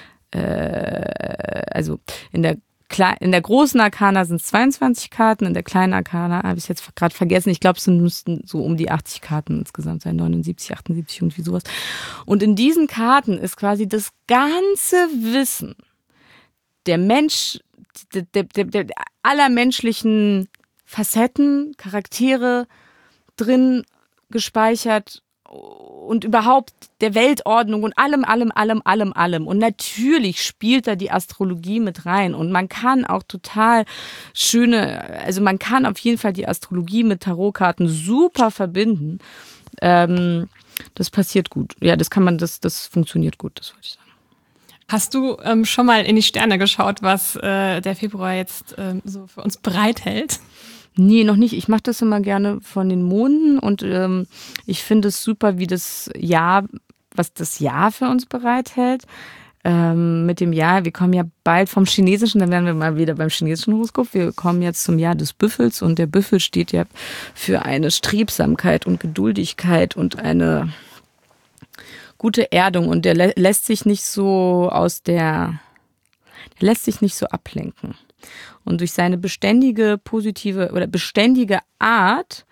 also in der Kle- in der großen Arkana sind es zweiundzwanzig Karten, in der kleinen Arkana habe ich jetzt gerade vergessen, ich glaube, es müssten so um die achtzig Karten insgesamt sein, neunundsiebzig, achtundsiebzig, irgendwie sowas. Und in diesen Karten ist quasi das ganze Wissen der Mensch, der, der, der, der aller menschlichen Facetten, Charaktere drin gespeichert, und überhaupt der Weltordnung und allem, allem, allem, allem, allem. Und natürlich spielt da die Astrologie mit rein. Und man kann auch total schöne, also man kann auf jeden Fall die Astrologie mit Tarotkarten super verbinden. Ähm, das passiert gut. Ja, das kann man, das, das funktioniert gut, das wollte ich sagen. Hast du ähm, schon mal in die Sterne geschaut, was äh, der Februar jetzt ähm, so für uns bereithält? Nee, noch nicht. Ich mache das immer gerne von den Monden, und ähm, ich finde es super, wie das Jahr, was das Jahr für uns bereithält. Ähm, mit dem Jahr, wir kommen ja bald vom Chinesischen, dann werden wir mal wieder beim chinesischen Horoskop. Wir kommen jetzt zum Jahr des Büffels, und der Büffel steht ja für eine Strebsamkeit und Geduldigkeit und eine gute Erdung und der lä- lässt sich nicht so aus der, der lässt sich nicht so ablenken. Und durch seine beständige, positive oder beständige Art,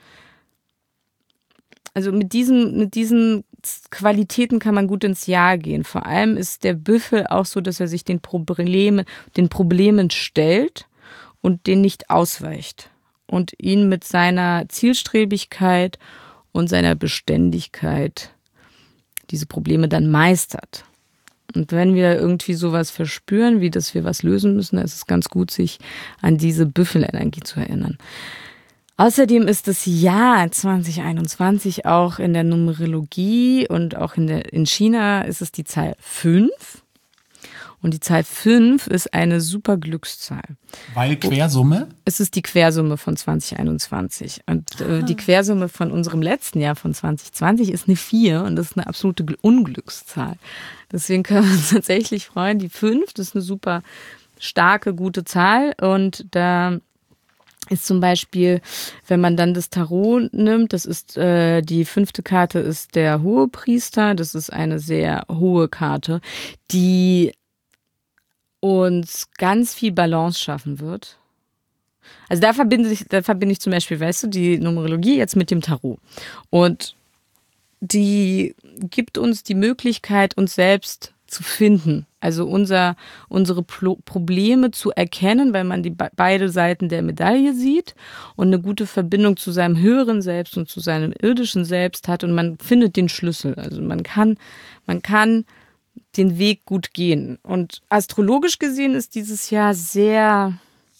also mit diesen, mit diesen Qualitäten kann man gut ins Jahr gehen. Vor allem ist der Büffel auch so, dass er sich den Problemen, den Problemen stellt und denen nicht ausweicht. Und ihn mit seiner Zielstrebigkeit und seiner Beständigkeit diese Probleme dann meistert. Und wenn wir irgendwie sowas verspüren, wie dass wir was lösen müssen, dann ist es ganz gut, sich an diese Büffelenergie zu erinnern. Außerdem ist das Jahr zwanzig einundzwanzig auch in der Numerologie und auch in, der, in China ist es die Zahl fünf. Und die Zahl fünf ist eine super Glückszahl. Weil Quersumme? Es ist die Quersumme von zwanzig einundzwanzig. Und äh, die Quersumme von unserem letzten Jahr von zwanzig zwanzig ist eine vier und das ist eine absolute Unglückszahl. Deswegen können wir uns tatsächlich freuen. Die fünf, das ist eine super starke, gute Zahl. Und da ist zum Beispiel, wenn man dann das Tarot nimmt, das ist äh, die fünfte Karte ist der Hohepriester. Das ist eine sehr hohe Karte, die uns ganz viel Balance schaffen wird. Also da verbinde ich, da verbinde ich zum Beispiel, weißt du, die Numerologie jetzt mit dem Tarot. Und die gibt uns die Möglichkeit, uns selbst zu finden. Also unser, unsere Pro- Probleme zu erkennen, weil man die be- beide Seiten der Medaille sieht und eine gute Verbindung zu seinem höheren Selbst und zu seinem irdischen Selbst hat und man findet den Schlüssel. Also man kann, man kann den Weg gut gehen. Und astrologisch gesehen ist dieses Jahr sehr,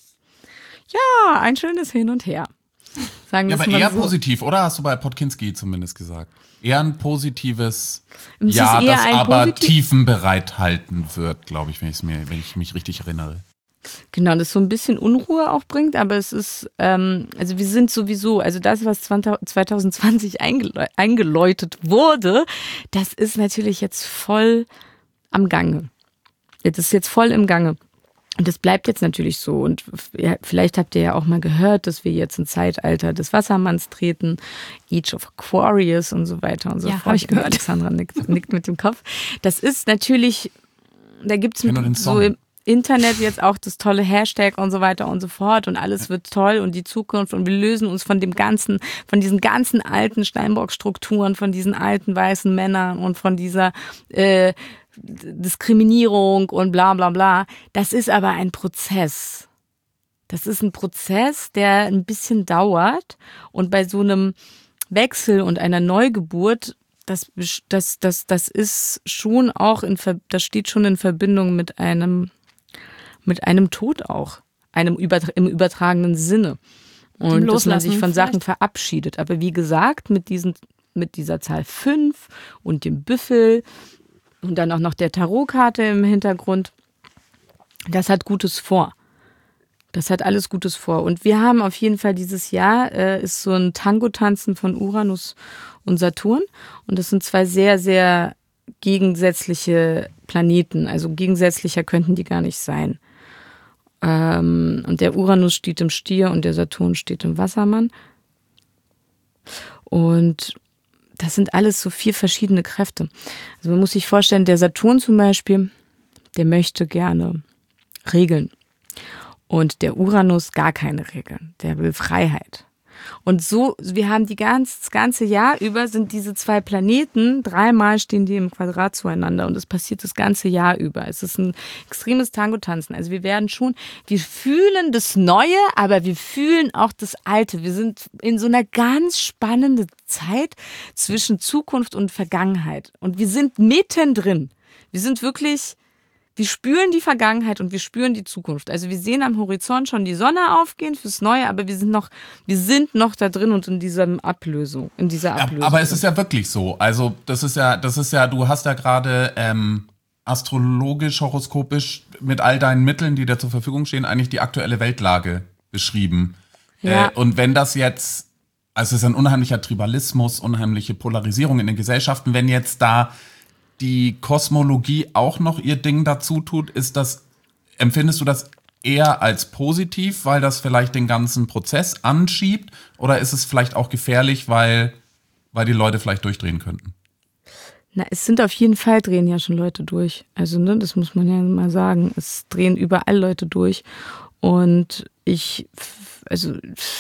ja, ein schönes Hin und Her. Sagen Ja, wir aber mal eher so. positiv, oder? Hast du bei Podkinski zumindest gesagt? Eher ein positives Es ist Ja, eher das ein aber positiv- Tiefen bereithalten wird, glaube ich, wenn, ich's mir, wenn ich mich richtig erinnere. Genau, das so ein bisschen Unruhe auch bringt, aber es ist, ähm, also wir sind sowieso, also das, was zwanzig zwanzig eingeleu- eingeläutet wurde, das ist natürlich jetzt voll am Gange. Das ist jetzt voll im Gange. Und das bleibt jetzt natürlich so. Und ja, vielleicht habt ihr ja auch mal gehört, dass wir jetzt ein Zeitalter des Wassermanns treten, Age of Aquarius und so weiter und so Ja, fort. hab ich gehört. Alexandra nickt, nickt mit dem Kopf. Das ist natürlich, da gibt's kenn nur den so Song. im Internet jetzt auch das tolle Hashtag und so weiter und so fort und alles wird toll und die Zukunft und wir lösen uns von dem ganzen, von diesen ganzen alten Steinbock-Strukturen, von diesen alten weißen Männern und von dieser äh, Diskriminierung und bla bla bla. Das ist aber ein Prozess. Das ist ein Prozess, der ein bisschen dauert und bei so einem Wechsel und einer Neugeburt, das, das, das, das ist schon auch in, das steht schon in Verbindung mit einem, mit einem Tod auch, einem Übertra- im übertragenen Sinne. Und dass man sich von Sachen verabschiedet. Aber wie gesagt, mit diesen, mit dieser Zahl fünf und dem Büffel und dann auch noch der Tarotkarte im Hintergrund, das hat Gutes vor. Das hat alles Gutes vor. Und wir haben auf jeden Fall dieses Jahr, äh, ist so ein Tango-Tanzen von Uranus und Saturn. Und das sind zwei sehr, sehr gegensätzliche Planeten. Also gegensätzlicher könnten die gar nicht sein. Ähm, und der Uranus steht im Stier und der Saturn steht im Wassermann. Und das sind alles so vier verschiedene Kräfte. Also man muss sich vorstellen, der Saturn zum Beispiel, der möchte gerne Regeln. Und der Uranus gar keine Regeln. Der will Freiheit. Und so, wir haben die ganz, das ganze Jahr über sind diese zwei Planeten, dreimal stehen die im Quadrat zueinander und es passiert das ganze Jahr über. Es ist ein extremes Tango-Tanzen. Also wir werden schon, wir fühlen das Neue, aber wir fühlen auch das Alte. Wir sind in so einer ganz spannenden Zeit zwischen Zukunft und Vergangenheit. Und wir sind mittendrin. Wir sind wirklich, wir spüren die Vergangenheit und wir spüren die Zukunft. Also wir sehen am Horizont schon die Sonne aufgehen fürs Neue, aber wir sind noch, wir sind noch da drin und in dieser Ablösung, in dieser Ablösung. Aber es ist ja wirklich so. Also das ist ja, das ist ja, du hast ja gerade ähm, astrologisch, horoskopisch mit all deinen Mitteln, die dir zur Verfügung stehen, eigentlich die aktuelle Weltlage beschrieben. Ja. Äh, und wenn das jetzt, also es ist ein unheimlicher Tribalismus, unheimliche Polarisierung in den Gesellschaften, wenn jetzt da die Kosmologie auch noch ihr Ding dazu tut, ist das, empfindest du das eher als positiv, weil das vielleicht den ganzen Prozess anschiebt, oder ist es vielleicht auch gefährlich, weil, weil die Leute vielleicht durchdrehen könnten? Na, es sind auf jeden Fall, drehen ja schon Leute durch. Also, ne, das muss man ja mal sagen. Es drehen überall Leute durch. Und ich, also,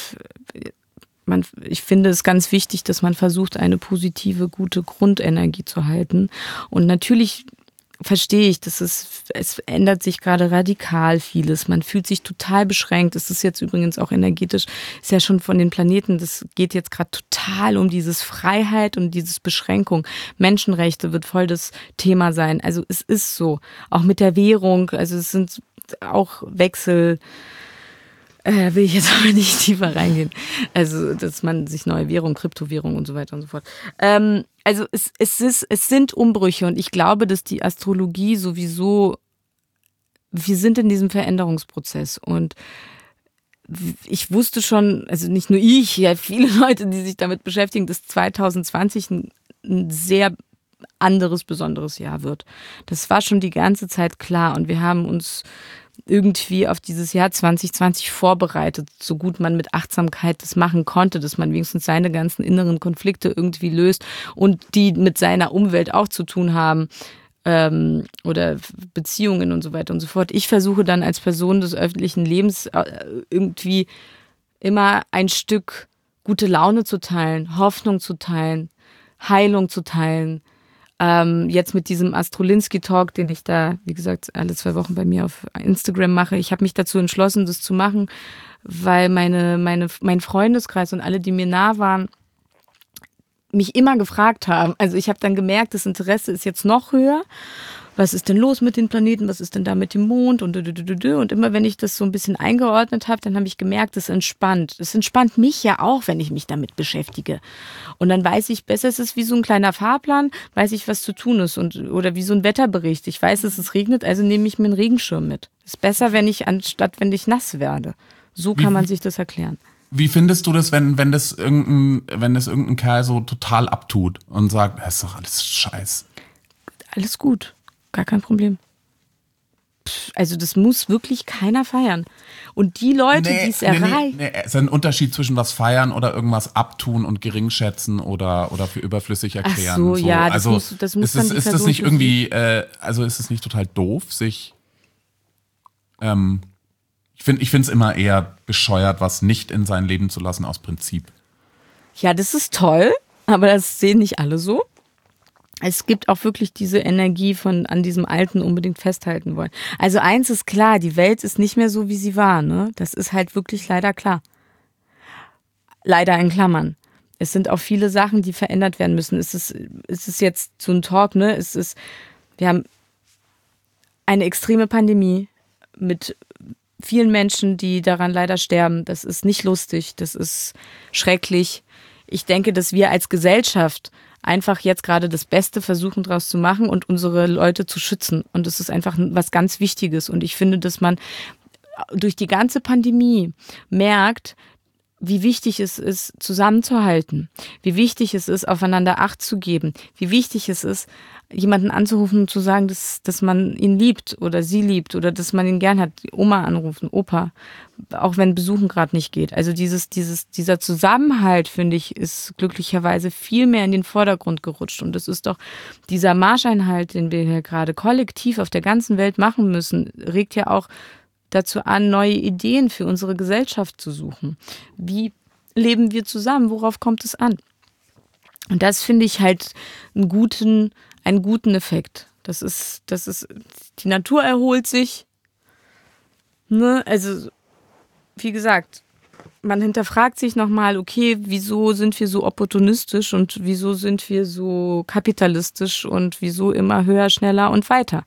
man, ich finde es ganz wichtig, dass man versucht, eine positive, gute Grundenergie zu halten. Und natürlich verstehe ich, dass es, es ändert sich gerade radikal vieles. Man fühlt sich total beschränkt. Es ist jetzt übrigens auch energetisch, ist ja schon von den Planeten, das geht jetzt gerade total um dieses Freiheit und dieses Beschränkung. Menschenrechte wird voll das Thema sein. Also es ist so. Auch mit der Währung, also es sind auch Wechsel, Äh, will ich jetzt aber nicht tiefer reingehen. Also, dass man sich neue Währung, Kryptowährung und so weiter und so fort. Ähm, also, es, es, ist, es sind Umbrüche und ich glaube, dass die Astrologie sowieso, wir sind in diesem Veränderungsprozess und ich wusste schon, also nicht nur ich, ja, viele Leute, die sich damit beschäftigen, dass zwanzig zwanzig ein, ein sehr anderes, besonderes Jahr wird. Das war schon die ganze Zeit klar und wir haben uns irgendwie auf dieses Jahr zwanzig zwanzig vorbereitet, so gut man mit Achtsamkeit das machen konnte, dass man wenigstens seine ganzen inneren Konflikte irgendwie löst und die mit seiner Umwelt auch zu tun haben ähm, oder Beziehungen und so weiter und so fort. Ich versuche dann als Person des öffentlichen Lebens irgendwie immer ein Stück gute Laune zu teilen, Hoffnung zu teilen, Heilung zu teilen. Ähm, jetzt mit diesem Astrolinski-Talk, den ich da, wie gesagt, alle zwei Wochen bei mir auf Instagram mache. Ich habe mich dazu entschlossen, das zu machen, weil meine, meine, mein Freundeskreis und alle, die mir nah waren, mich immer gefragt haben. Also ich habe dann gemerkt, das Interesse ist jetzt noch höher. Was ist denn los mit den Planeten? Was ist denn da mit dem Mond? Und, und immer wenn ich das so ein bisschen eingeordnet habe, dann habe ich gemerkt, es entspannt. Es entspannt mich ja auch, wenn ich mich damit beschäftige. Und dann weiß ich besser, es ist wie so ein kleiner Fahrplan, weiß ich, was zu tun ist. Und, oder wie so ein Wetterbericht. Ich weiß, dass es regnet, also nehme ich mir einen Regenschirm mit. Ist besser, wenn ich, anstatt wenn ich nass werde. So kann man sich das erklären. Wie findest du das, wenn, wenn das irgendein, wenn das irgendein Kerl so total abtut und sagt, das ist doch alles Scheiß? Alles gut. Gar kein Problem. Also das muss wirklich keiner feiern. Und die Leute, nee, die es nee, erreichen... Nee, nee. Es ist ein Unterschied zwischen was feiern oder irgendwas abtun und geringschätzen oder, oder für überflüssig erklären. Ach so, so. ja, das also muss, das muss ist dann es, die ist das Person nicht für irgendwie, äh, also ist es nicht total doof, sich... Ähm, ich finde ich finde es immer eher bescheuert, was nicht in sein Leben zu lassen aus Prinzip. Ja, das ist toll, aber das sehen nicht alle so. Es gibt auch wirklich diese Energie von an diesem Alten unbedingt festhalten wollen. Also eins ist klar, die Welt ist nicht mehr so, wie sie war. Ne? Das ist halt wirklich leider klar. Leider in Klammern. Es sind auch viele Sachen, die verändert werden müssen. Es ist, es ist jetzt so ein Talk, ne? Es ist, wir haben eine extreme Pandemie mit vielen Menschen, die daran leider sterben. Das ist nicht lustig, das ist schrecklich. Ich denke, dass wir als Gesellschaft einfach jetzt gerade das Beste versuchen draus zu machen und unsere Leute zu schützen. Und das ist einfach was ganz Wichtiges. Und ich finde, dass man durch die ganze Pandemie merkt, wie wichtig es ist, zusammenzuhalten, wie wichtig es ist, aufeinander Acht zu geben, wie wichtig es ist, jemanden anzurufen und zu sagen, dass, dass man ihn liebt oder sie liebt oder dass man ihn gern hat, die Oma anrufen, Opa, auch wenn Besuchen gerade nicht geht. Also dieses, dieses, dieser Zusammenhalt, finde ich, ist glücklicherweise viel mehr in den Vordergrund gerutscht. Und das ist doch dieser Marscheinhalt, den wir hier gerade kollektiv auf der ganzen Welt machen müssen, regt ja auch dazu an, neue Ideen für unsere Gesellschaft zu suchen. Wie leben wir zusammen? Worauf kommt es an? Und das finde ich halt einen guten, einen guten Effekt. Das ist, das ist, die Natur erholt sich. Ne? Also, wie gesagt, man hinterfragt sich nochmal, okay, wieso sind wir so opportunistisch und wieso sind wir so kapitalistisch und wieso immer höher, schneller und weiter?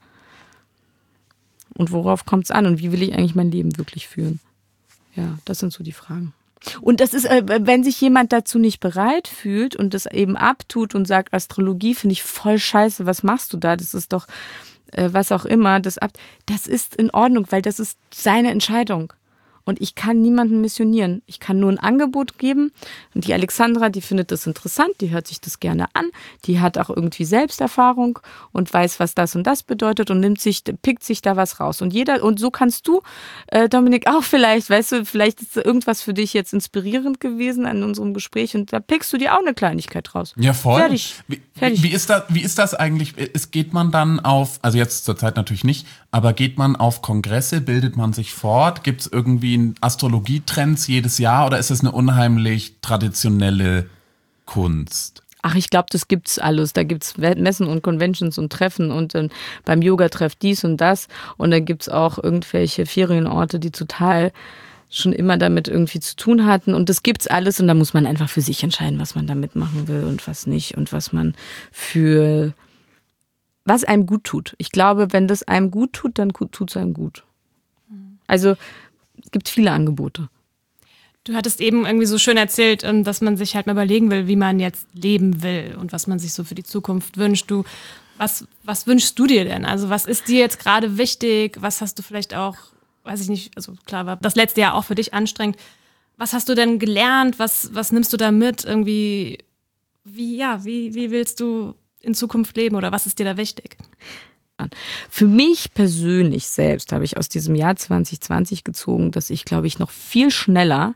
Und worauf kommt es an? Und wie will ich eigentlich mein Leben wirklich führen? Ja, das sind so die Fragen. Und das ist, wenn sich jemand dazu nicht bereit fühlt und das eben abtut und sagt, Astrologie finde ich voll scheiße, was machst du da? Das ist doch, äh, was auch immer, das ab, das ist in Ordnung, weil das ist seine Entscheidung. und ich kann niemanden missionieren. Ich kann nur ein Angebot geben und die Alexandra, die findet das interessant, die hört sich das gerne an, die hat auch irgendwie Selbsterfahrung und weiß, was das und das bedeutet und nimmt sich, pickt sich da was raus. Und jeder, und so kannst du, äh, Dominik, auch vielleicht, weißt du, vielleicht ist irgendwas für dich jetzt inspirierend gewesen an unserem Gespräch und da pickst du dir auch eine Kleinigkeit raus. Ja, voll. Fertig. Wie, Fertig. Wie, ist das, wie ist das eigentlich? Es geht man dann auf, also jetzt zurzeit natürlich nicht, aber geht man auf Kongresse, bildet man sich fort? Gibt es irgendwie Astrologietrends jedes Jahr oder ist es eine unheimlich traditionelle Kunst? Ach, ich glaube, das gibt's alles. Da gibt's Messen und Conventions und Treffen und dann beim Yoga-Treff dies und das. Und dann gibt's auch irgendwelche Ferienorte, die total schon immer damit irgendwie zu tun hatten. Und das gibt's alles und da muss man einfach für sich entscheiden, was man damit machen will und was nicht und was man für, was einem gut tut. Ich glaube, wenn das einem gut tut, dann tut's einem gut. Also, es gibt viele Angebote. Du hattest eben irgendwie so schön erzählt, dass man sich halt mal überlegen will, wie man jetzt leben will und was man sich so für die Zukunft wünscht. Du, was, was wünschst du dir denn? Also was ist dir jetzt gerade wichtig? Was hast du vielleicht auch, weiß ich nicht, also klar war das letzte Jahr auch für dich anstrengend. Was hast du denn gelernt? Was, was nimmst du da mit? Irgendwie, wie, ja, wie, wie willst du in Zukunft leben oder was ist dir da wichtig? Für mich persönlich selbst habe ich aus diesem Jahr zwanzig zwanzig gezogen, dass ich, glaube ich, noch viel schneller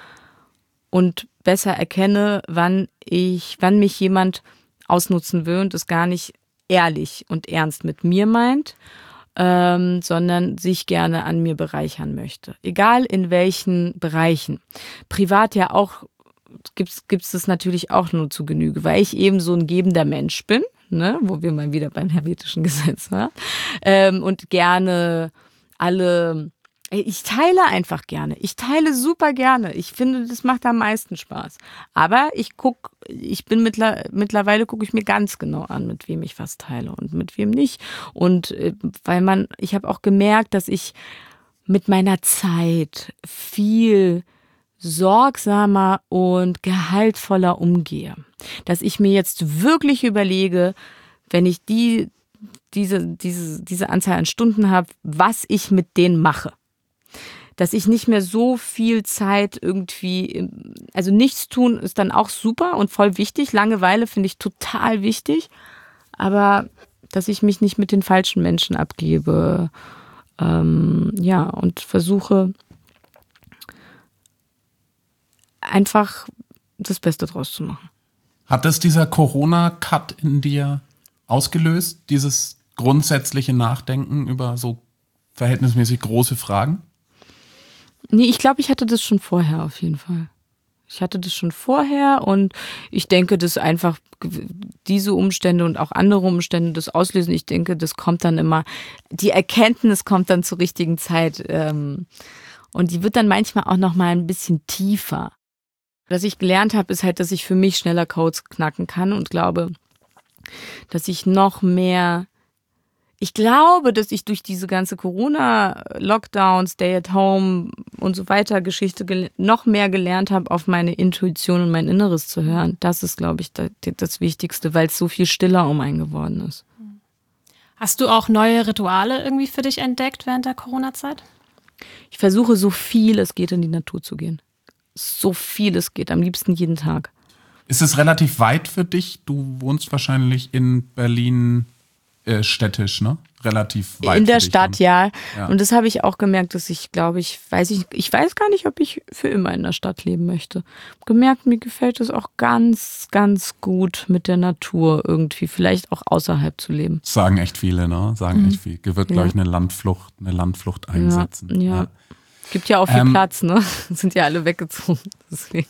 und besser erkenne, wann ich, wann mich jemand ausnutzen will und es gar nicht ehrlich und ernst mit mir meint, ähm, sondern sich gerne an mir bereichern möchte. Egal in welchen Bereichen. Privat ja auch gibt's gibt's das natürlich auch nur zu Genüge, weil ich eben so ein gebender Mensch bin, ne, wo wir mal wieder beim hermetischen Gesetz waren, ähm, und gerne alle. Ich teile einfach gerne. Ich teile super gerne. Ich finde, das macht am meisten Spaß. Aber ich guck, ich bin mittler, mittlerweile gucke ich mir ganz genau an, mit wem ich was teile und mit wem nicht. Und äh, weil man, ich habe auch gemerkt, dass ich mit meiner Zeit viel sorgsamer und gehaltvoller umgehe. Dass ich mir jetzt wirklich überlege, wenn ich die, diese, diese, diese Anzahl an Stunden habe, was ich mit denen mache. Dass ich nicht mehr so viel Zeit irgendwie, also nichts tun ist dann auch super und voll wichtig. Langeweile finde ich total wichtig, aber dass ich mich nicht mit den falschen Menschen abgebe, ähm, ja, und versuche einfach das Beste draus zu machen. Hat das dieser Corona-Cut in dir ausgelöst, dieses grundsätzliche Nachdenken über so verhältnismäßig große Fragen? Nee, ich glaube, ich hatte das schon vorher auf jeden Fall. Ich hatte das schon vorher und ich denke, dass einfach diese Umstände und auch andere Umstände das auslösen. Ich denke, das kommt dann immer, die Erkenntnis kommt dann zur richtigen Zeit ähm, und die wird dann manchmal auch noch mal ein bisschen tiefer. Was ich gelernt habe, ist halt, dass ich für mich schneller Codes knacken kann und glaube, dass ich noch mehr, ich glaube, dass ich durch diese ganze Corona-Lockdown, Stay-at-Home und so weiter Geschichte gel- noch mehr gelernt habe, auf meine Intuition und mein Inneres zu hören. Das ist, glaube ich, das, das Wichtigste, weil es so viel stiller um einen geworden ist. Hast du auch neue Rituale irgendwie für dich entdeckt während der Corona-Zeit? Ich versuche, so viel es geht, in die Natur zu gehen. So viel es geht, am liebsten jeden Tag. Ist es relativ weit für dich? Du wohnst wahrscheinlich in Berlin äh, städtisch, ne? Relativ weit. In der für dich Stadt, dann. ja. Ja. Und das habe ich auch gemerkt, dass ich, glaube ich, weiß ich, ich weiß gar nicht, ob ich für immer in der Stadt leben möchte. Gemerkt, mir gefällt es auch ganz, ganz gut mit der Natur irgendwie, vielleicht auch außerhalb zu leben. Sagen echt viele, ne? Sagen Mhm. echt viel. Wird, Ja. glaube ich, eine Landflucht, eine Landflucht einsetzen. Ja, ja. Gibt ja auch viel Ähm, Platz, ne? Sind ja alle weggezogen. Deswegen.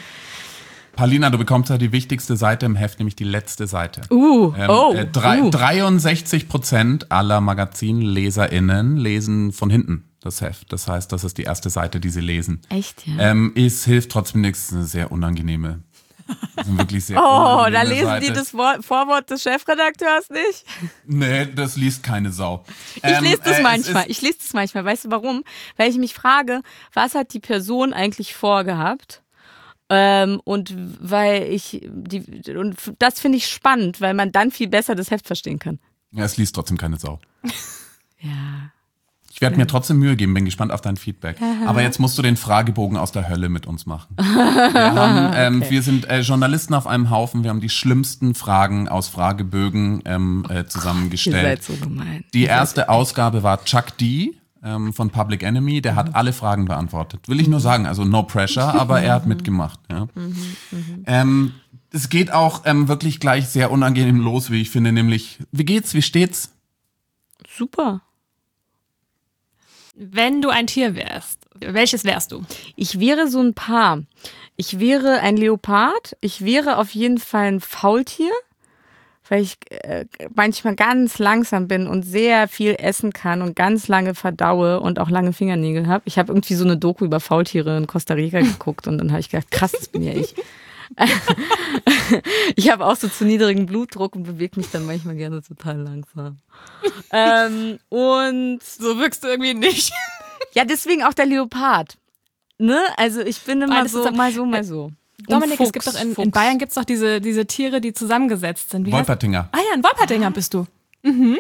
Paulina, du bekommst ja die wichtigste Seite im Heft, nämlich die letzte Seite. Uh, Ähm, oh, äh, drei, uh. dreiundsechzig Prozent aller MagazinleserInnen lesen von hinten das Heft. Das heißt, das ist die erste Seite, die sie lesen. Echt, ja? Ähm, es hilft trotzdem nichts, es ist eine sehr unangenehme. Das ist wirklich sehr Oh, unangenehme da lesen Seite. die das Vor- Vorwort des Chefredakteurs nicht? Nee, das liest keine Sau. Ich Ähm, lese das äh, es manchmal. ist- Ich lese das manchmal. Weißt du warum? Weil ich mich frage, was hat die Person eigentlich vorgehabt? Ähm, und weil ich die und das finde ich spannend, weil man dann viel besser das Heft verstehen kann. Ja, es liest trotzdem keine Sau. Ja. Ich werde mir trotzdem Mühe geben, bin gespannt auf dein Feedback. Aber jetzt musst du den Fragebogen aus der Hölle mit uns machen. Wir, haben, ähm, okay. wir sind äh, Journalisten auf einem Haufen, wir haben die schlimmsten Fragen aus Fragebögen ähm, äh, zusammengestellt. Ihr seid so gemein. Die erste Ausgabe war Chuck D. Ähm, von Public Enemy, der mhm. hat alle Fragen beantwortet. Will ich nur sagen, also no pressure, aber er hat mitgemacht. Ja. Mhm, mhm. Ähm, es geht auch ähm, wirklich gleich sehr unangenehm los, wie ich finde, nämlich, wie geht's, wie steht's? Super. Wenn du ein Tier wärst, welches wärst du? Ich wäre so ein Paar. Ich wäre ein Leopard. Ich wäre auf jeden Fall ein Faultier, weil ich äh, manchmal ganz langsam bin und sehr viel essen kann und ganz lange verdaue und auch lange Fingernägel habe. Ich habe irgendwie so eine Doku über Faultiere in Costa Rica geguckt und dann habe ich gedacht, krass, das bin ja ich. Ich habe auch so zu niedrigen Blutdruck und bewege mich dann manchmal gerne total langsam. ähm, und so wirkst du irgendwie nicht. Ja, deswegen auch der Leopard. Ne? Also ich bin immer so, mal so, mal so. Dominik, Fuchs, es gibt doch in, in Bayern gibt's doch diese, diese Tiere, die zusammengesetzt sind. Wie Wolpertinger. Ah ja, ein Wolpertinger bist du. Mhm.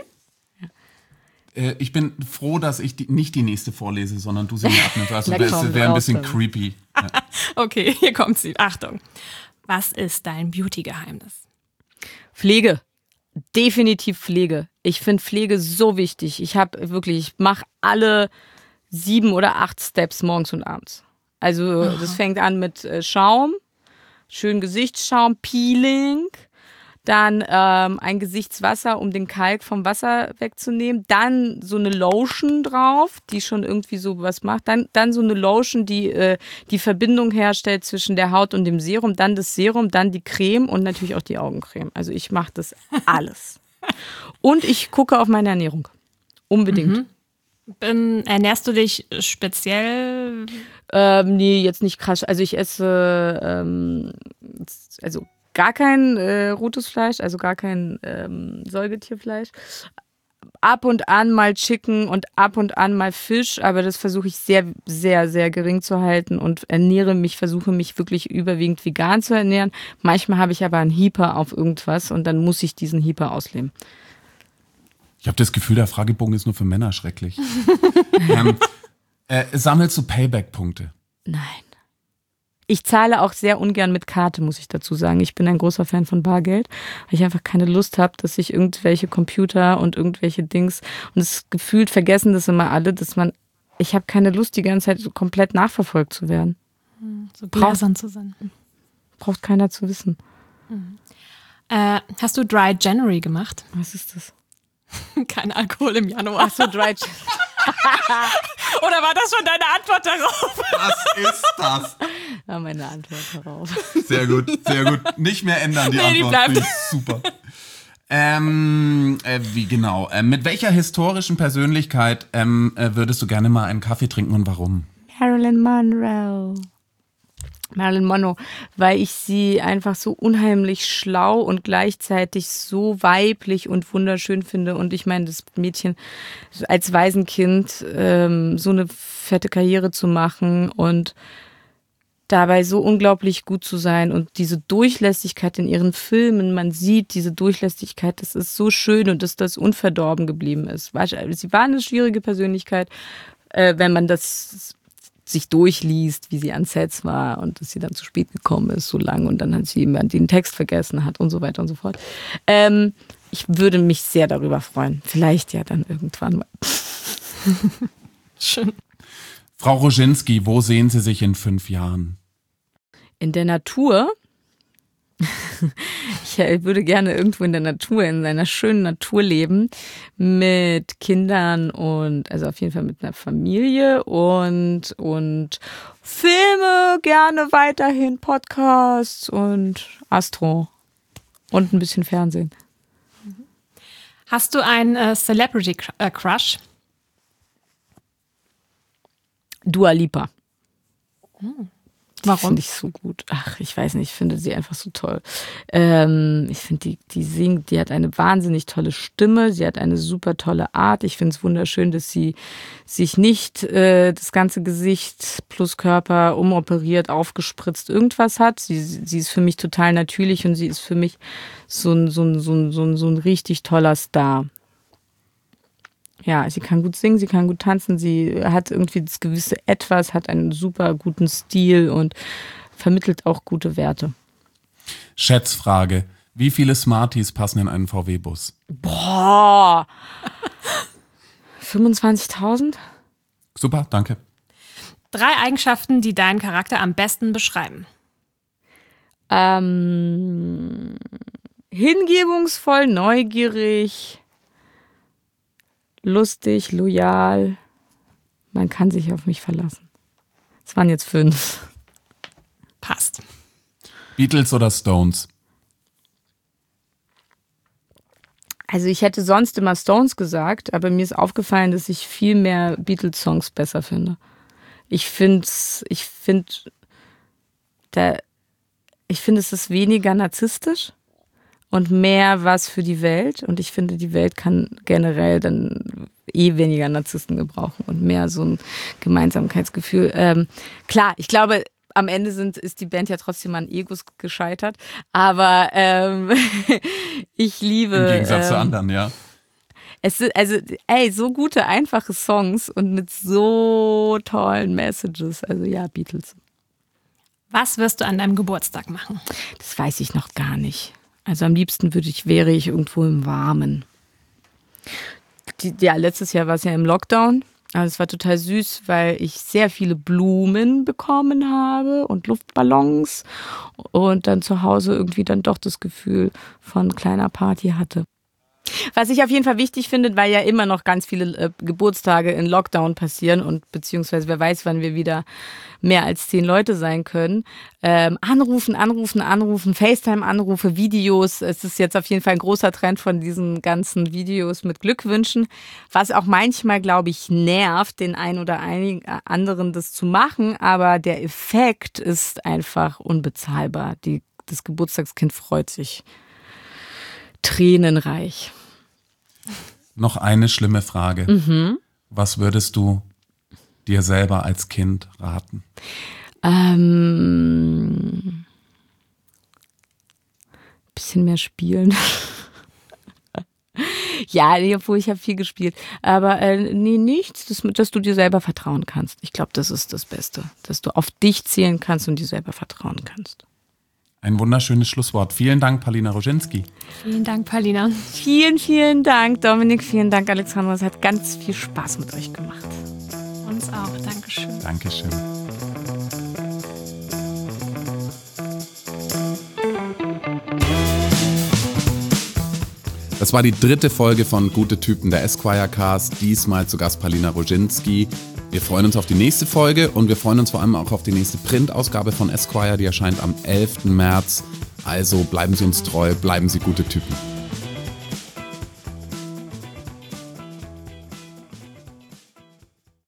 Äh, ich bin froh, dass ich die, nicht die nächste vorlese, sondern du sie mir abnimmst. Also das wäre ein bisschen creepy. Ja. Okay, hier kommt sie. Achtung. Was ist dein Beauty-Geheimnis? Pflege. Definitiv Pflege. Ich finde Pflege so wichtig. Ich habe wirklich, ich mache alle sieben oder acht Steps morgens und abends. Also oh. das fängt an mit äh, Schaum, schön Gesichtsschaum, Peeling, dann ähm, ein Gesichtswasser, um den Kalk vom Wasser wegzunehmen, dann so eine Lotion drauf, die schon irgendwie so was macht, dann, dann so eine Lotion, die äh, die Verbindung herstellt zwischen der Haut und dem Serum, dann das Serum, dann die Creme und natürlich auch die Augencreme. Also ich mache das alles. Und ich gucke auf meine Ernährung. Unbedingt. Mhm. Ähm, ernährst du dich speziell? Ähm, nee, jetzt nicht krass. Also ich esse ähm, also gar kein äh, rotes Fleisch, also gar kein ähm, Säugetierfleisch. Ab und an mal Chicken und ab und an mal Fisch, aber das versuche ich sehr, sehr, sehr gering zu halten und ernähre mich, versuche mich wirklich überwiegend vegan zu ernähren. Manchmal habe ich aber einen Hieper auf irgendwas und dann muss ich diesen Hieper ausleben. Ich habe das Gefühl, der Fragebogen ist nur für Männer schrecklich. ähm, äh, sammelst du Payback-Punkte? Nein. Ich zahle auch sehr ungern mit Karte, muss ich dazu sagen. Ich bin ein großer Fan von Bargeld, weil ich einfach keine Lust habe, dass ich irgendwelche Computer und irgendwelche Dings und das gefühlt vergessen das immer alle, dass man, ich habe keine Lust, die ganze Zeit so komplett nachverfolgt zu werden. So grausam zu sein. Braucht keiner zu wissen. Mhm. Äh, hast du Dry January gemacht? Was ist das? Kein Alkohol im Januar. Ach so, Dry January. Oder war das schon deine Antwort darauf? Was ist das? Ja, meine Antwort darauf. Sehr gut, sehr gut. Nicht mehr ändern die nee, Antwort. Die bleibt. Super. Ähm, äh, wie genau? Äh, mit welcher historischen Persönlichkeit ähm, äh, würdest du gerne mal einen Kaffee trinken und warum? Marilyn Monroe. Marilyn Monroe, weil ich sie einfach so unheimlich schlau und gleichzeitig so weiblich und wunderschön finde. Und ich meine, das Mädchen als Waisenkind ähm, so eine fette Karriere zu machen und dabei so unglaublich gut zu sein und diese Durchlässigkeit in ihren Filmen, man sieht diese Durchlässigkeit, das ist so schön und dass das unverdorben geblieben ist. Sie war eine schwierige Persönlichkeit, äh, wenn man das sich durchliest, wie sie an Sets war und dass sie dann zu spät gekommen ist, so lang und dann hat sie jemand den Text vergessen hat und so weiter und so fort. Ähm, ich würde mich sehr darüber freuen. Vielleicht ja dann irgendwann mal. Schön. Frau Roginski, wo sehen Sie sich in fünf Jahren? In der Natur. Ich würde gerne irgendwo in der Natur, in einer schönen Natur leben, mit Kindern und also auf jeden Fall mit einer Familie und, und Filme gerne weiterhin, Podcasts und Astro und ein bisschen Fernsehen. Hast du einen äh, Celebrity äh, Crush? Dua Lipa. Hm. Warum? Finde ich so gut. Ach, ich weiß nicht, ich finde sie einfach so toll. Ähm, ich finde, die, die singt, die hat eine wahnsinnig tolle Stimme, sie hat eine super tolle Art. Ich finde es wunderschön, dass sie sich nicht äh, das ganze Gesicht plus Körper umoperiert, aufgespritzt, irgendwas hat. Sie, sie ist für mich total natürlich und sie ist für mich so ein, so ein, so ein, so ein, so ein richtig toller Star. Ja, sie kann gut singen, sie kann gut tanzen, sie hat irgendwie das gewisse Etwas, hat einen super guten Stil und vermittelt auch gute Werte. Schätzfrage. Wie viele Smarties passen in einen V W-Bus? Boah! fünfundzwanzigtausend? Super, danke. Drei Eigenschaften, die deinen Charakter am besten beschreiben. Ähm, hingebungsvoll, neugierig, lustig, loyal. Man kann sich auf mich verlassen. Es waren jetzt fünf. Passt. Beatles oder Stones? Also ich hätte sonst immer Stones gesagt, aber mir ist aufgefallen, dass ich viel mehr Beatles-Songs besser finde. Ich finde, ich finde, da, ich finde, es ist weniger narzisstisch und mehr was für die Welt. Und ich finde, die Welt kann generell dann eh weniger Narzissten gebrauchen und mehr so ein Gemeinsamkeitsgefühl. Ähm, klar, ich glaube, am Ende sind, ist die Band ja trotzdem an Egos gescheitert, aber ähm, ich liebe... Im Gegensatz ähm, zu anderen, ja. Es sind, also, ey, so gute, einfache Songs und mit so tollen Messages. Also ja, Beatles. Was wirst du an deinem Geburtstag machen? Das weiß ich noch gar nicht. Also am liebsten würde ich, wäre ich irgendwo im Warmen. Die, ja, letztes Jahr war es ja im Lockdown. Also es war total süß, weil ich sehr viele Blumen bekommen habe und Luftballons und dann zu Hause irgendwie dann doch das Gefühl von kleiner Party hatte. Was ich auf jeden Fall wichtig finde, weil ja immer noch ganz viele äh, Geburtstage in Lockdown passieren und beziehungsweise wer weiß, wann wir wieder mehr als zehn Leute sein können. Ähm, anrufen, anrufen, anrufen, FaceTime-Anrufe, Videos. Es ist jetzt auf jeden Fall ein großer Trend von diesen ganzen Videos mit Glückwünschen, was auch manchmal, glaube ich, nervt, den einen oder einigen anderen das zu machen, aber der Effekt ist einfach unbezahlbar. Die, das Geburtstagskind freut sich. Tränenreich. Noch eine schlimme Frage. Mhm. Was würdest du dir selber als Kind raten? Ähm, bisschen mehr spielen. Ja, obwohl ich habe viel gespielt. Aber äh, nee, nichts, dass, dass du dir selber vertrauen kannst. Ich glaube, das ist das Beste. Dass du auf dich zählen kannst und dir selber vertrauen kannst. Ein wunderschönes Schlusswort. Vielen Dank, Palina Roginski. Vielen Dank, Palina. Vielen, vielen Dank, Dominik. Vielen Dank, Alexandra. Es hat ganz viel Spaß mit euch gemacht. Uns auch. Dankeschön. Dankeschön. Das war die dritte Folge von Gute Typen, der Esquire Cast. Diesmal zu Gast Palina Roginski. Wir freuen uns auf die nächste Folge und wir freuen uns vor allem auch auf die nächste Printausgabe von Esquire, die erscheint am elften März. Also bleiben Sie uns treu, bleiben Sie gute Typen.